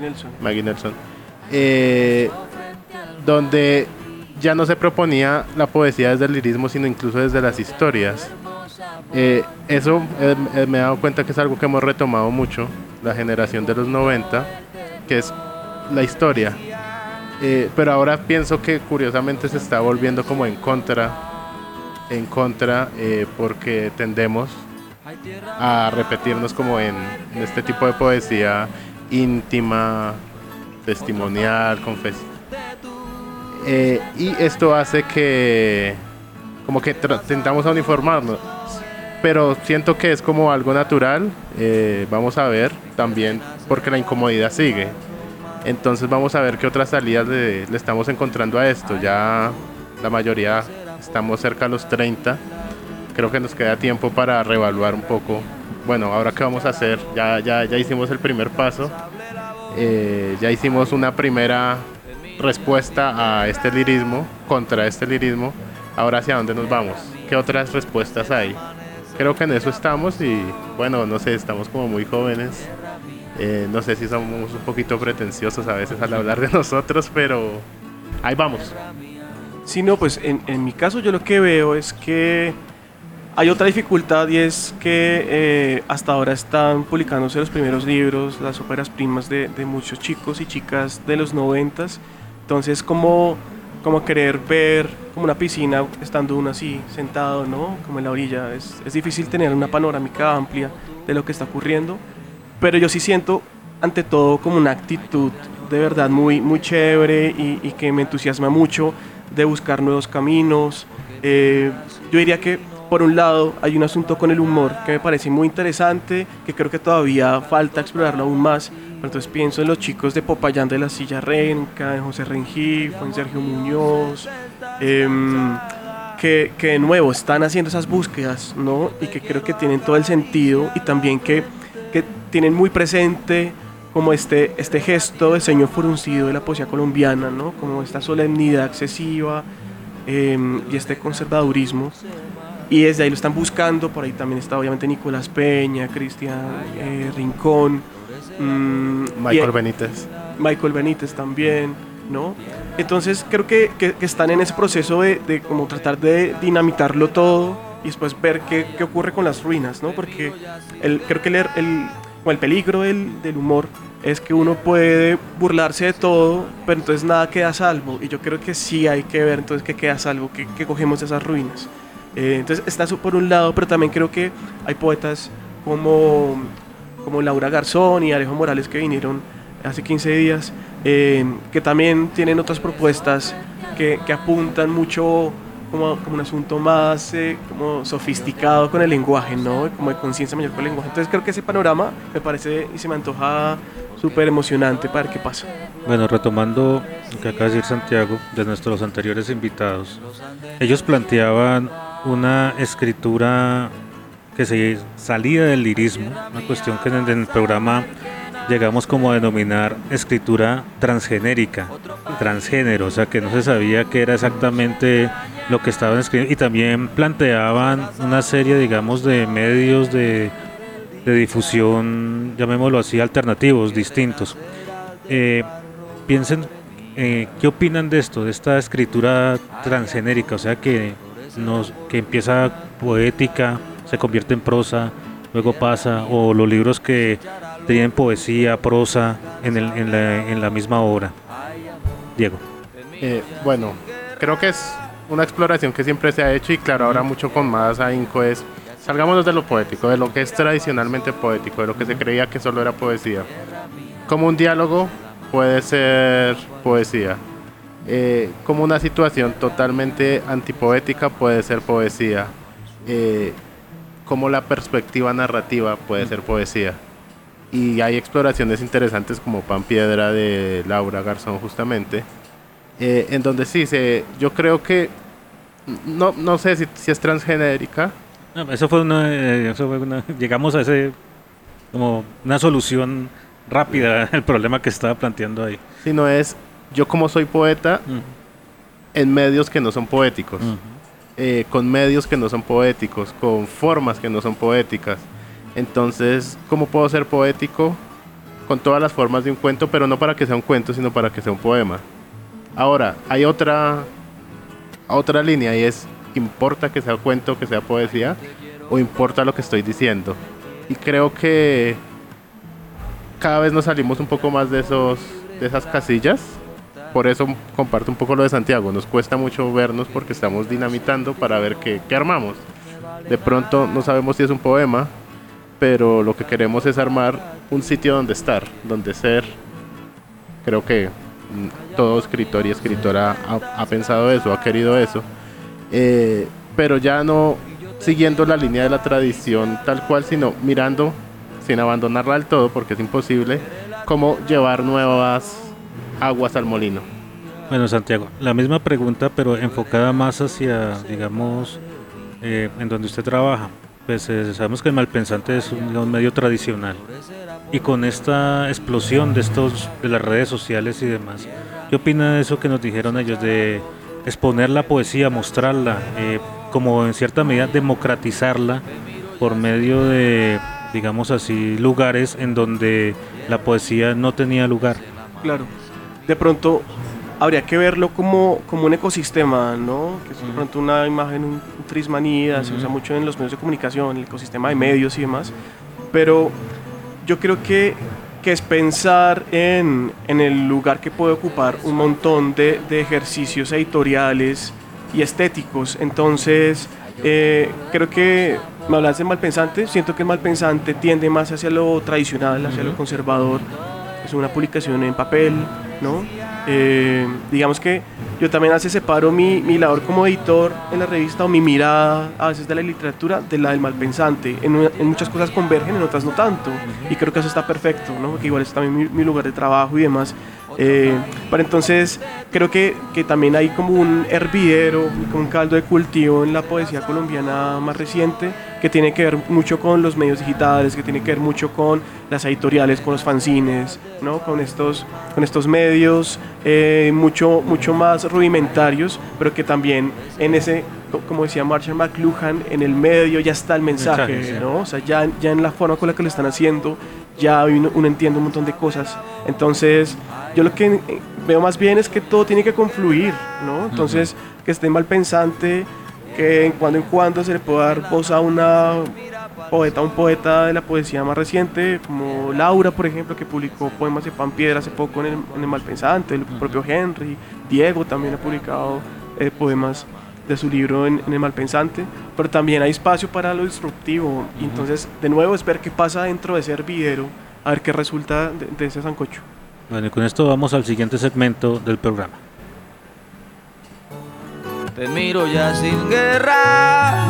donde ya no se proponía la poesía desde el lirismo, sino incluso desde las historias. Eso me he dado cuenta que es algo que hemos retomado mucho, la generación de los 90, que es la historia. Pero ahora pienso que curiosamente se está volviendo como en contra, porque tendemos a repetirnos como en este tipo de poesía íntima, testimonial, y esto hace que como que tentamos a uniformarnos, pero siento que es como algo natural. Vamos a ver también, porque la incomodidad sigue, entonces vamos a ver qué otras salidas le estamos encontrando a esto. Ya la mayoría estamos cerca a los 30, creo que nos queda tiempo para reevaluar un poco. Bueno, ahora qué vamos a hacer, ya hicimos el primer paso, ya hicimos una primera respuesta a este lirismo, contra este lirismo. Ahora, ¿hacia dónde nos vamos? ¿Qué otras respuestas hay? Creo que en eso estamos y, bueno, no sé, estamos como muy jóvenes. No sé si somos un poquito pretenciosos a veces al hablar de nosotros, pero ahí vamos. Sí, no, pues en mi caso yo lo que veo es que hay otra dificultad, y es que hasta ahora están publicándose los primeros libros, las óperas primas de muchos chicos y chicas de los 90s. Entonces, como querer ver como una piscina estando uno así sentado, ¿no? Como en la orilla, es difícil tener una panorámica amplia de lo que está ocurriendo, pero yo sí siento ante todo como una actitud de verdad muy, muy chévere y que me entusiasma mucho de buscar nuevos caminos. Yo diría que por un lado hay un asunto con el humor que me parece muy interesante, que creo que todavía falta explorarlo aún más. Pero entonces pienso en los chicos de Popayán de la Silla Renca, en José Rengifo, en Sergio Muñoz, que de nuevo están haciendo esas búsquedas, ¿no? Y que creo que tienen todo el sentido, y también que tienen muy presente como este gesto de ceño fruncido de la poesía colombiana, ¿no? Como esta solemnidad excesiva y este conservadurismo. Y desde ahí lo están buscando. Por ahí también está obviamente Nicolás Peña, Cristian Rincón, Michael Benítez también, ¿no? Entonces creo que están en ese proceso de como tratar de dinamitarlo todo y después ver qué ocurre con las ruinas, ¿no? Porque creo que el peligro del humor es que uno puede burlarse de todo, pero entonces nada queda a salvo, y yo creo que sí hay que ver entonces qué queda a salvo, qué cogemos de esas ruinas. Entonces está eso por un lado, pero también creo que hay poetas como Laura Garzón y Alejo Morales, que vinieron hace 15 días, que también tienen otras propuestas que apuntan mucho como un asunto más como sofisticado con el lenguaje, ¿no? Como de conciencia mayor con el lenguaje. Entonces creo que ese panorama me parece y se me antoja súper emocionante para ver qué pasa. Bueno, retomando lo que acaba de decir Santiago, de nuestros anteriores invitados, ellos planteaban una escritura que se salía del lirismo, una cuestión que en el programa llegamos como a denominar escritura transgenérica, transgénero, o sea que no se sabía qué era exactamente lo que estaban escribiendo, y también planteaban una serie, digamos, de medios de difusión, llamémoslo así, alternativos, distintos. Piensen, ¿qué opinan de esto, de esta escritura transgenérica? O sea que empieza poética, se convierte en prosa, luego pasa, o los libros que tienen poesía, prosa en la misma obra. Diego. Bueno, creo que es una exploración que siempre se ha hecho, y claro, ahora mucho con más ahínco es: salgámonos de lo poético, de lo que es tradicionalmente poético, de lo que se creía que solo era poesía. Como un diálogo puede ser poesía, como una situación totalmente antipoética puede ser poesía, como la perspectiva narrativa puede ser poesía. Y hay exploraciones interesantes como Pan Piedra de Laura Garzón, justamente, en donde sí, yo creo que, no sé si es transgenérica. No, eso fue una, llegamos a ese, como una solución rápida al problema que estaba planteando ahí. Sino es, yo como soy poeta, en medios que no son poéticos, con medios que no son poéticos, con formas que no son poéticas. Entonces, ¿cómo puedo ser poético? Con todas las formas de un cuento, pero no para que sea un cuento, sino para que sea un poema. Ahora, hay otra línea, y es: ¿importa que sea cuento, que sea poesía, o importa lo que estoy diciendo? Y creo que cada vez nos salimos un poco más de esas casillas. Por eso comparto un poco lo de Santiago. Nos cuesta mucho vernos porque estamos dinamitando para ver qué armamos. De pronto no sabemos si es un poema, pero lo que queremos es armar un sitio donde estar, donde ser. Creo que todo escritor y escritora ha pensado eso, ha querido eso, pero ya no siguiendo la línea de la tradición tal cual, sino mirando, sin abandonarla del todo, porque es imposible, cómo llevar nuevas aguas al molino. Bueno, Santiago, la misma pregunta, pero enfocada más hacia, digamos, en donde usted trabaja. Pues sabemos que el Malpensante es un medio tradicional, y con esta explosión de las redes sociales y demás, ¿qué opina de eso que nos dijeron ellos, de exponer la poesía, mostrarla, como en cierta medida democratizarla por medio de, digamos así, lugares en donde la poesía no tenía lugar? Claro, de pronto habría que verlo como un ecosistema, ¿no? Que es de pronto una imagen, un trismanía, se usa mucho en los medios de comunicación, el ecosistema de medios y demás, pero yo creo que es pensar en el lugar que puede ocupar un montón de ejercicios editoriales y estéticos. Entonces, creo que me hablas de Malpensante, siento que el Malpensante tiende más hacia lo tradicional, hacia lo conservador. Es una publicación en papel, ¿no? Digamos que yo también a veces separo mi labor como editor en la revista, o mi mirada a veces de la literatura, de la del Malpensante. En muchas cosas convergen, en otras no tanto, y creo que eso está perfecto, ¿no? Porque igual es también mi lugar de trabajo y demás. Pero entonces creo que también hay como un hervidero, como un caldo de cultivo en la poesía colombiana más reciente, que tiene que ver mucho con los medios digitales, que tiene que ver mucho con las editoriales, con los fanzines, ¿no? Con estos medios mucho más rudimentarios, pero que también en ese, como decía Marshall McLuhan, en el medio ya está el mensaje, sí. ¿no? O sea, ya en la forma con la que lo están haciendo, ya uno entiende un montón de cosas. Entonces, yo lo que veo más bien es que todo tiene que confluir, ¿no? Entonces, que esté Malpensante, que en cuando se le pueda dar voz a una poeta, un poeta de la poesía más reciente, como Laura, por ejemplo, que publicó poemas de Pan Piedra hace poco en el Malpensante, el propio Henry, Diego también ha publicado poemas de su libro en el Malpensante, pero también hay espacio para lo disruptivo, y entonces de nuevo es ver qué pasa dentro de ese hervidero, a ver qué resulta de ese sancocho. Bueno, y con esto vamos al siguiente segmento del programa. Te miro ya sin guerra,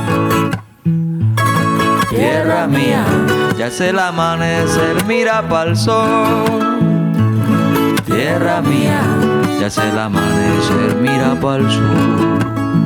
tierra mía, ya es el amanecer, mira pa'l sol. Tierra mía, ya es el amanecer, mira pa'l sol.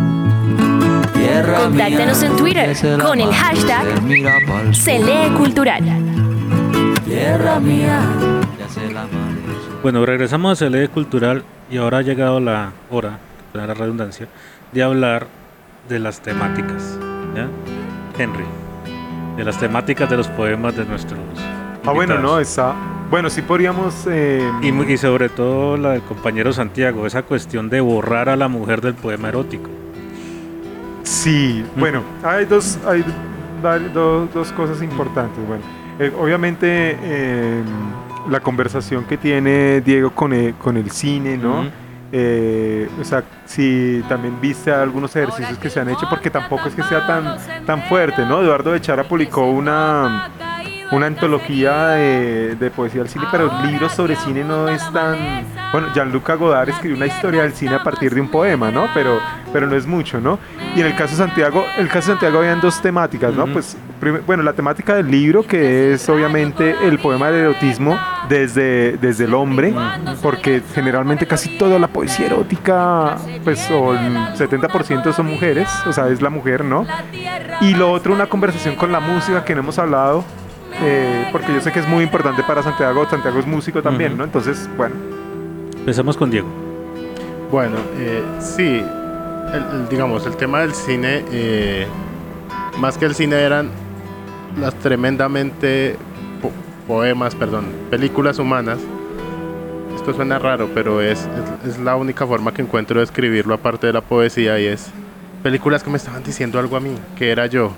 Contáctanos en Twitter con el hashtag #CeLeeCultural. Tierra mía, ya es el amanecer. Bueno, regresamos a CLE Cultural, y ahora ha llegado la hora, para la redundancia, de hablar de las temáticas, ¿ya? Henry, de las temáticas de los poemas de nuestros Bueno, invitados. no, está... Bueno, sí podríamos... Y sobre todo la del compañero Santiago, esa cuestión de borrar a la mujer del poema erótico. Sí, bueno, hay dos cosas importantes. Bueno, obviamente la conversación que tiene Diego con el cine, ¿no? O sea, si también viste algunos ejercicios que se han hecho, porque tampoco es que sea tan fuerte, ¿no? Eduardo de Chara publicó una antología de poesía del cine, pero libros sobre cine no es tan... Bueno, Gianluca Godard escribió una historia del cine a partir de un poema, ¿no? Pero no es mucho, ¿no? Y en el caso de Santiago habían dos temáticas, ¿no? Pues, bueno, la temática del libro, que es obviamente el poema del erotismo desde el hombre, porque generalmente casi toda la poesía erótica, pues, o el 70% son mujeres, o sea, es la mujer, ¿no? Y lo otro, una conversación con la música que no hemos hablado, porque yo sé que es muy importante para Santiago es músico también, ¿no? Entonces, bueno. Empezamos con Diego. Bueno, sí, digamos, el tema del cine, más que el cine eran las tremendamente películas humanas. Esto suena raro, pero es la única forma que encuentro de escribirlo aparte de la poesía, y es películas que me estaban diciendo algo a mí, que era yo.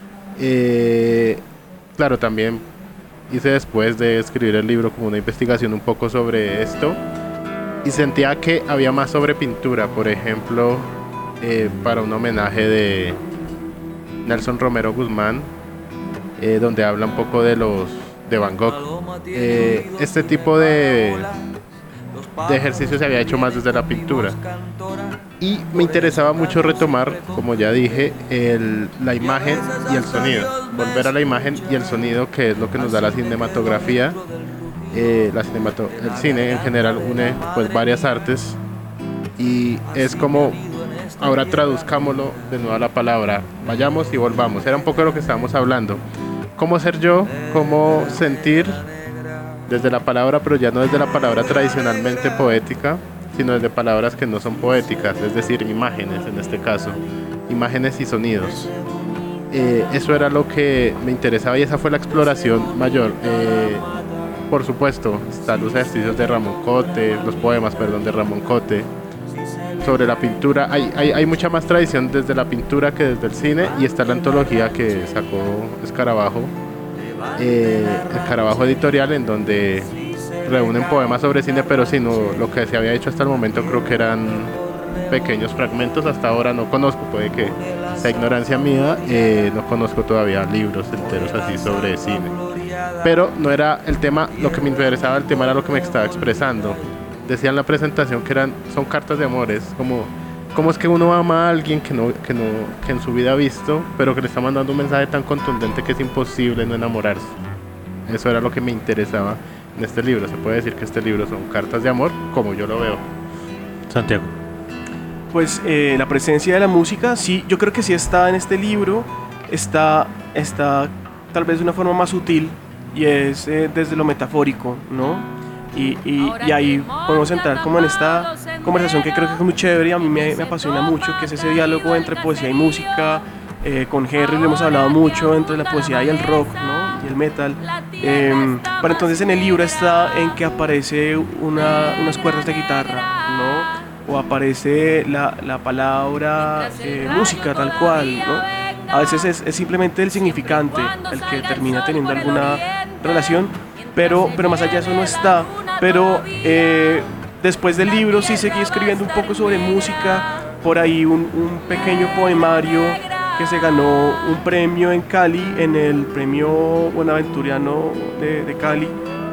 Claro, también hice, después de escribir el libro, como una investigación un poco sobre esto, y sentía que había más sobre pintura. Por ejemplo, para un homenaje de Nelson Romero Guzmán, donde habla un poco de Van Gogh. Este tipo de ejercicio se había hecho más desde la pintura. Y me interesaba mucho retomar, como ya dije, la imagen y el sonido. Volver a la imagen y el sonido, que es lo que nos da la cinematografía. El cine en general une pues varias artes, y es como, ahora traduzcámoslo de nuevo a la palabra, vayamos y volvamos. Era un poco de lo que estábamos hablando. Cómo ser yo, cómo sentir desde la palabra, pero ya no desde la palabra tradicionalmente poética, sino desde palabras que no son poéticas, es decir, imágenes en este caso, imágenes y sonidos. Eso era lo que me interesaba, y esa fue la exploración mayor. Por supuesto, están los ejercicios de Ramón Cote, los poemas, perdón, de Ramón Cote. Sobre la pintura, hay mucha más tradición desde la pintura que desde el cine, y está la antología que sacó Escarabajo, Escarabajo Editorial, en donde reúnen poemas sobre cine, pero sí, no, lo que se había hecho hasta el momento creo que eran pequeños fragmentos. Hasta ahora no conozco, puede que sea ignorancia mía, no conozco todavía libros enteros así sobre cine. Pero no era el tema lo que me interesaba, el tema era lo que me estaba expresando. Decía en la presentación que son cartas de amores, como es que uno ama a alguien que en su vida ha visto, pero que le está mandando un mensaje tan contundente que es imposible no enamorarse. Eso era lo que me interesaba en este libro. Se puede decir que este libro son cartas de amor, como yo lo veo. Santiago. Pues la presencia de la música, sí, yo creo que sí está en este libro, está tal vez de una forma más sutil, y es desde lo metafórico, ¿no? Y ahí podemos entrar como en esta conversación que creo que es muy chévere y a mí me apasiona mucho, que es ese diálogo entre poesía y música. Con Henry lo hemos hablado mucho, entre la poesía y el rock, ¿no? Y el metal. Pero entonces en el libro está en que aparece unas cuerdas de guitarra, ¿no? O aparece la palabra música tal cual, ¿no? A veces es simplemente el significante el que termina teniendo alguna relación, pero más allá de eso no está. Pero después del libro sí seguí escribiendo un poco sobre música, por ahí un pequeño poemario que se ganó un premio en Cali, en el premio Buenaventuriano de Cali.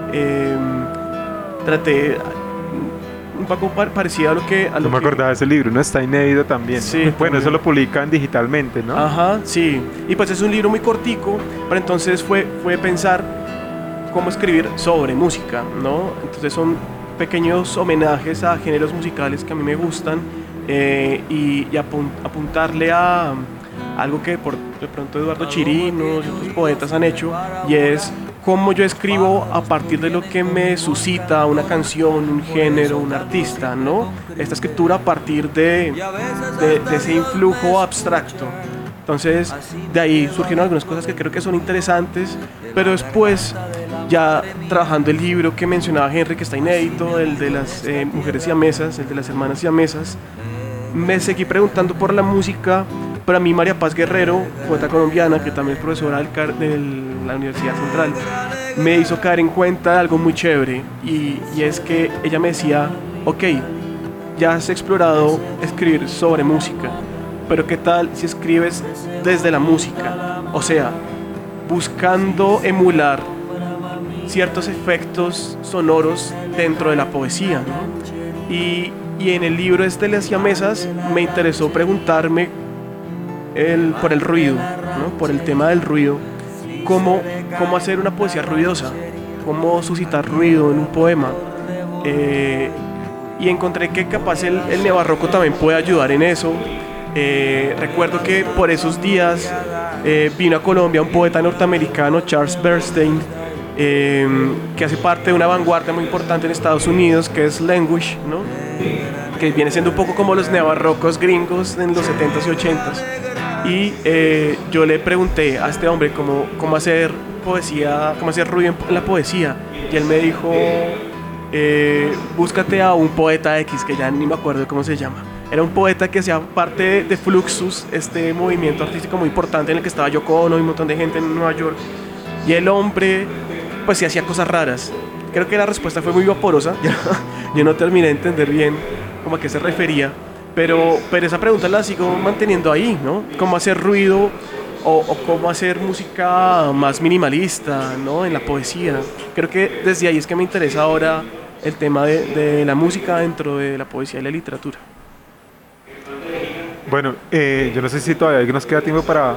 Traté un poco parecido a lo que... No me acordaba de ese libro, ¿no? Está inédito también. Sí, bueno, también. Eso lo publican digitalmente, ¿no? Ajá, sí. Y pues es un libro muy cortico, pero entonces fue pensar cómo escribir sobre música, ¿no? Entonces son pequeños homenajes a géneros musicales que a mí me gustan, y apuntarle a algo que de pronto Eduardo Chirinos y otros poetas han hecho, y es cómo yo escribo a partir de lo que me suscita una canción, un género, un artista, ¿no? Esta escritura a partir de ese influjo abstracto. Entonces, de ahí surgieron algunas cosas que creo que son interesantes, pero después, ya trabajando el libro que mencionaba Henry, que está inédito, el de las mujeres siamesas, el de las hermanas siamesas, me seguí preguntando por la música. Para mí, María Paz Guerrero, poeta colombiana, que también es profesora de la Universidad Central, me hizo caer en cuenta de algo muy chévere, y es que ella me decía, ok, ya has explorado escribir sobre música, pero ¿qué tal si escribes desde la música? O sea, buscando emular ciertos efectos sonoros dentro de la poesía, ¿no? Y en el libro de las siamesas me interesó preguntarme por el ruido, ¿no? Por el tema del ruido, cómo hacer una poesía ruidosa, cómo suscitar ruido en un poema, y encontré que capaz el neobarroco también puede ayudar en eso. Recuerdo que por esos días vino a Colombia un poeta norteamericano, Charles Bernstein, que hace parte de una vanguardia muy importante en Estados Unidos, que es Language, ¿no? Que viene siendo un poco como los neobarrocos gringos en los 70s y 80s. Y yo le pregunté a este hombre cómo hacer poesía, cómo hacer ruido en la poesía, y él me dijo, búscate a un poeta X, que ya ni me acuerdo cómo se llama. Era un poeta que hacía parte de Fluxus, este movimiento artístico muy importante en el que estaba Yoko Ono y un montón de gente en Nueva York. Y el hombre, pues sí hacía cosas raras. Creo que la respuesta fue muy vaporosa. Yo no terminé de entender bien cómo a qué se refería. Pero esa pregunta la sigo manteniendo ahí, ¿no? Cómo hacer ruido o cómo hacer música más minimalista, ¿no? En la poesía. Creo que desde ahí es que me interesa ahora el tema de la música dentro de la poesía y la literatura. Bueno, yo no sé si todavía nos queda tiempo para...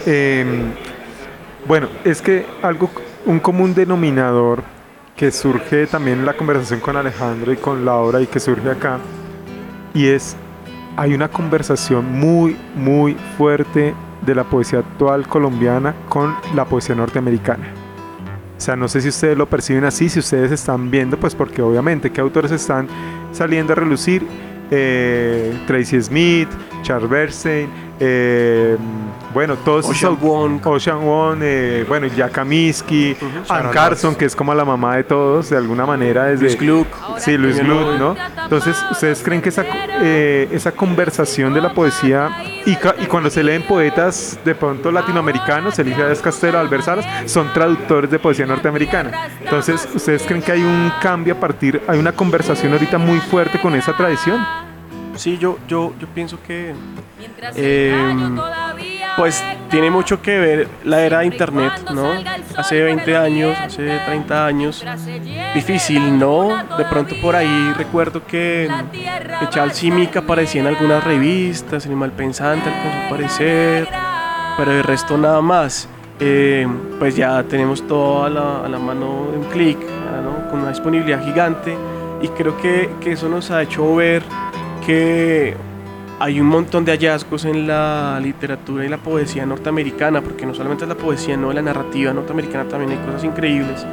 bueno, es que un común denominador que surge también en la conversación con Alejandro y con Laura y que surge acá, y hay una conversación muy, muy fuerte de la poesía actual colombiana con la poesía norteamericana. O sea, no sé si ustedes lo perciben así, si ustedes están viendo, pues porque obviamente, ¿qué autores están saliendo a relucir? Tracy Smith, Charles Bernstein, bueno, todos Ocean Wong, bueno, Jack Kaminsky, Anne Carson, que es como la mamá de todos, de alguna manera, desde Luis Gluck. Sí, Luis Gluck, ¿no? Entonces, ¿ustedes creen que esa conversación de la poesía y cuando se leen poetas de pronto latinoamericanos, Elías Castelo, Albert Salas, son traductores de poesía norteamericana? Entonces, ¿ustedes creen que hay un cambio hay una conversación ahorita muy fuerte con esa tradición? Sí, yo pienso que pues tiene mucho que ver la era de internet, ¿no? Hace 20 años, hace 30 años, difícil, ¿no? De pronto por ahí recuerdo que Charles Simic aparecía en algunas revistas, en el Malpensante, alcanzó a aparecer, pero el resto nada más. Pues ya tenemos todo a la mano de un clic, ¿no? Con una disponibilidad gigante, y creo que eso nos ha hecho ver que hay un montón de hallazgos en la literatura y la poesía norteamericana, porque no solamente es la poesía, no, la narrativa norteamericana también hay cosas increíbles.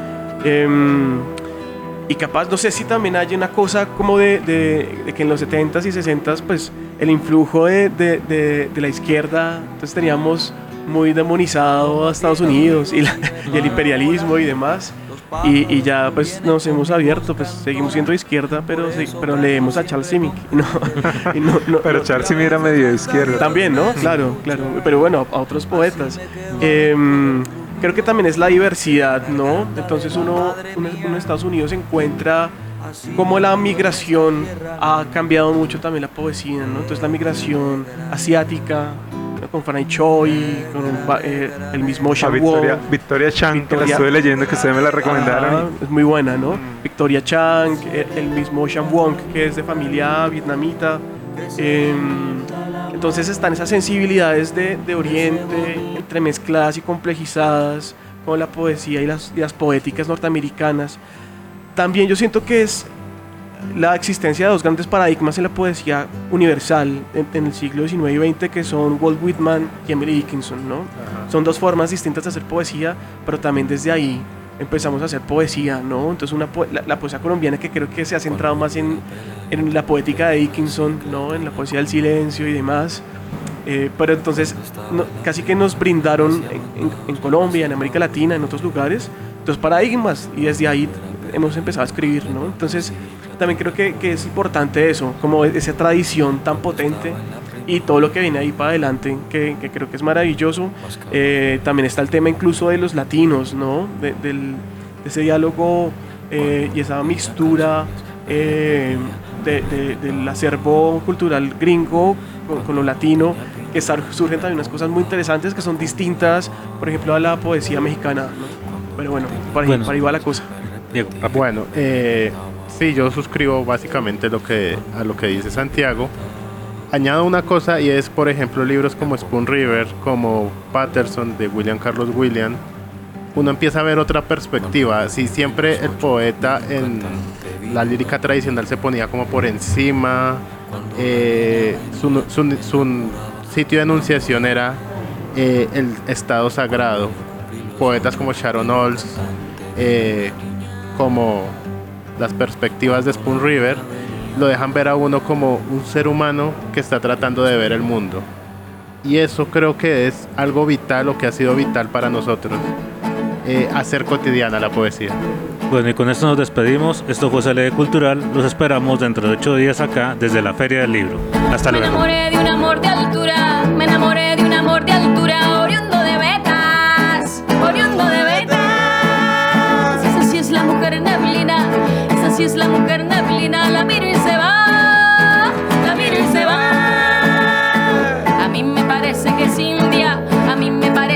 Y capaz, no sé si también hay una cosa como de que en los 70s y 60s, pues el influjo de la izquierda, entonces teníamos muy demonizado a Estados Unidos y el imperialismo y demás. Y ya pues nos hemos abierto, pues seguimos siendo de izquierda, pero leemos a Charles Simic. Pero Charles Simic era medio de izquierda. También, ¿no? Claro, pero bueno, a otros poetas. Creo que también es la diversidad, ¿no? Entonces uno en Estados Unidos encuentra cómo la migración ha cambiado mucho también la poesía, ¿no? Entonces la migración asiática, con Frank Choi, con el mismo Ocean Wong. Victoria Chang, que la estuve leyendo, que ustedes me la recomendaron. Es muy buena, ¿no? Victoria Chang, el mismo Ocean Wong, que es de familia vietnamita. Entonces están esas sensibilidades de Oriente, entremezcladas y complejizadas con la poesía y las poéticas norteamericanas. También yo siento que es la existencia de dos grandes paradigmas en la poesía universal en el siglo XIX y XX, que son Walt Whitman y Emily Dickinson, ¿no? Ajá. Son dos formas distintas de hacer poesía, pero también desde ahí empezamos a hacer poesía, ¿no? Entonces la poesía colombiana, que creo que se ha centrado más en la poética de Dickinson, ¿no? En la poesía del silencio y demás, pero entonces casi que nos brindaron en Colombia, en América Latina, en otros lugares, dos paradigmas, y desde ahí hemos empezado a escribir, ¿no? Entonces también creo que es importante eso, como esa tradición tan potente y todo lo que viene ahí para adelante, que creo que es maravilloso. También está el tema incluso de los latinos, ¿no? De ese diálogo y esa mixtura del acervo cultural gringo con lo latino, que surgen también unas cosas muy interesantes que son distintas, por ejemplo, a la poesía mexicana, ¿no? Pero bueno, para ahí va la cosa. Diego. Bueno, sí, yo suscribo básicamente a lo que dice Santiago. Añado una cosa, y es, por ejemplo, libros como Spoon River, como Patterson de William Carlos Williams. Uno empieza a ver otra perspectiva. Si siempre el poeta en la lírica tradicional se ponía como por encima, su sitio de enunciación era el estado sagrado. Poetas como Sharon Olds, como las perspectivas de Spoon River, lo dejan ver a uno como un ser humano que está tratando de ver el mundo. Y eso creo que es algo vital, o que ha sido vital para nosotros, hacer cotidiana la poesía. Bueno, y con esto nos despedimos. Esto fue CLE Cultural. Los esperamos dentro de 8 días acá, desde la Feria del Libro. Hasta luego. Me enamoré de un amor de altura, me enamoré de un amor de altura, oriundo de Betas, oriundo de Betas. Esa sí es la mujer neblina, esa sí es la mujer neblina, la miro y se va, la miro y se va. A mí me parece que es india, a mí me parece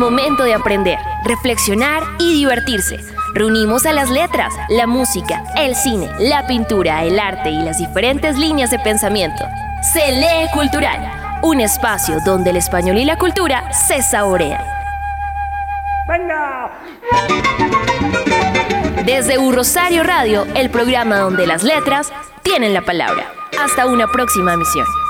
momento de aprender, reflexionar y divertirse. Reunimos a las letras, la música, el cine, la pintura, el arte y las diferentes líneas de pensamiento. Se lee cultural, un espacio donde el español y la cultura se saborean. ¡Venga! Desde Rosario Radio, el programa donde las letras tienen la palabra. Hasta una próxima emisión.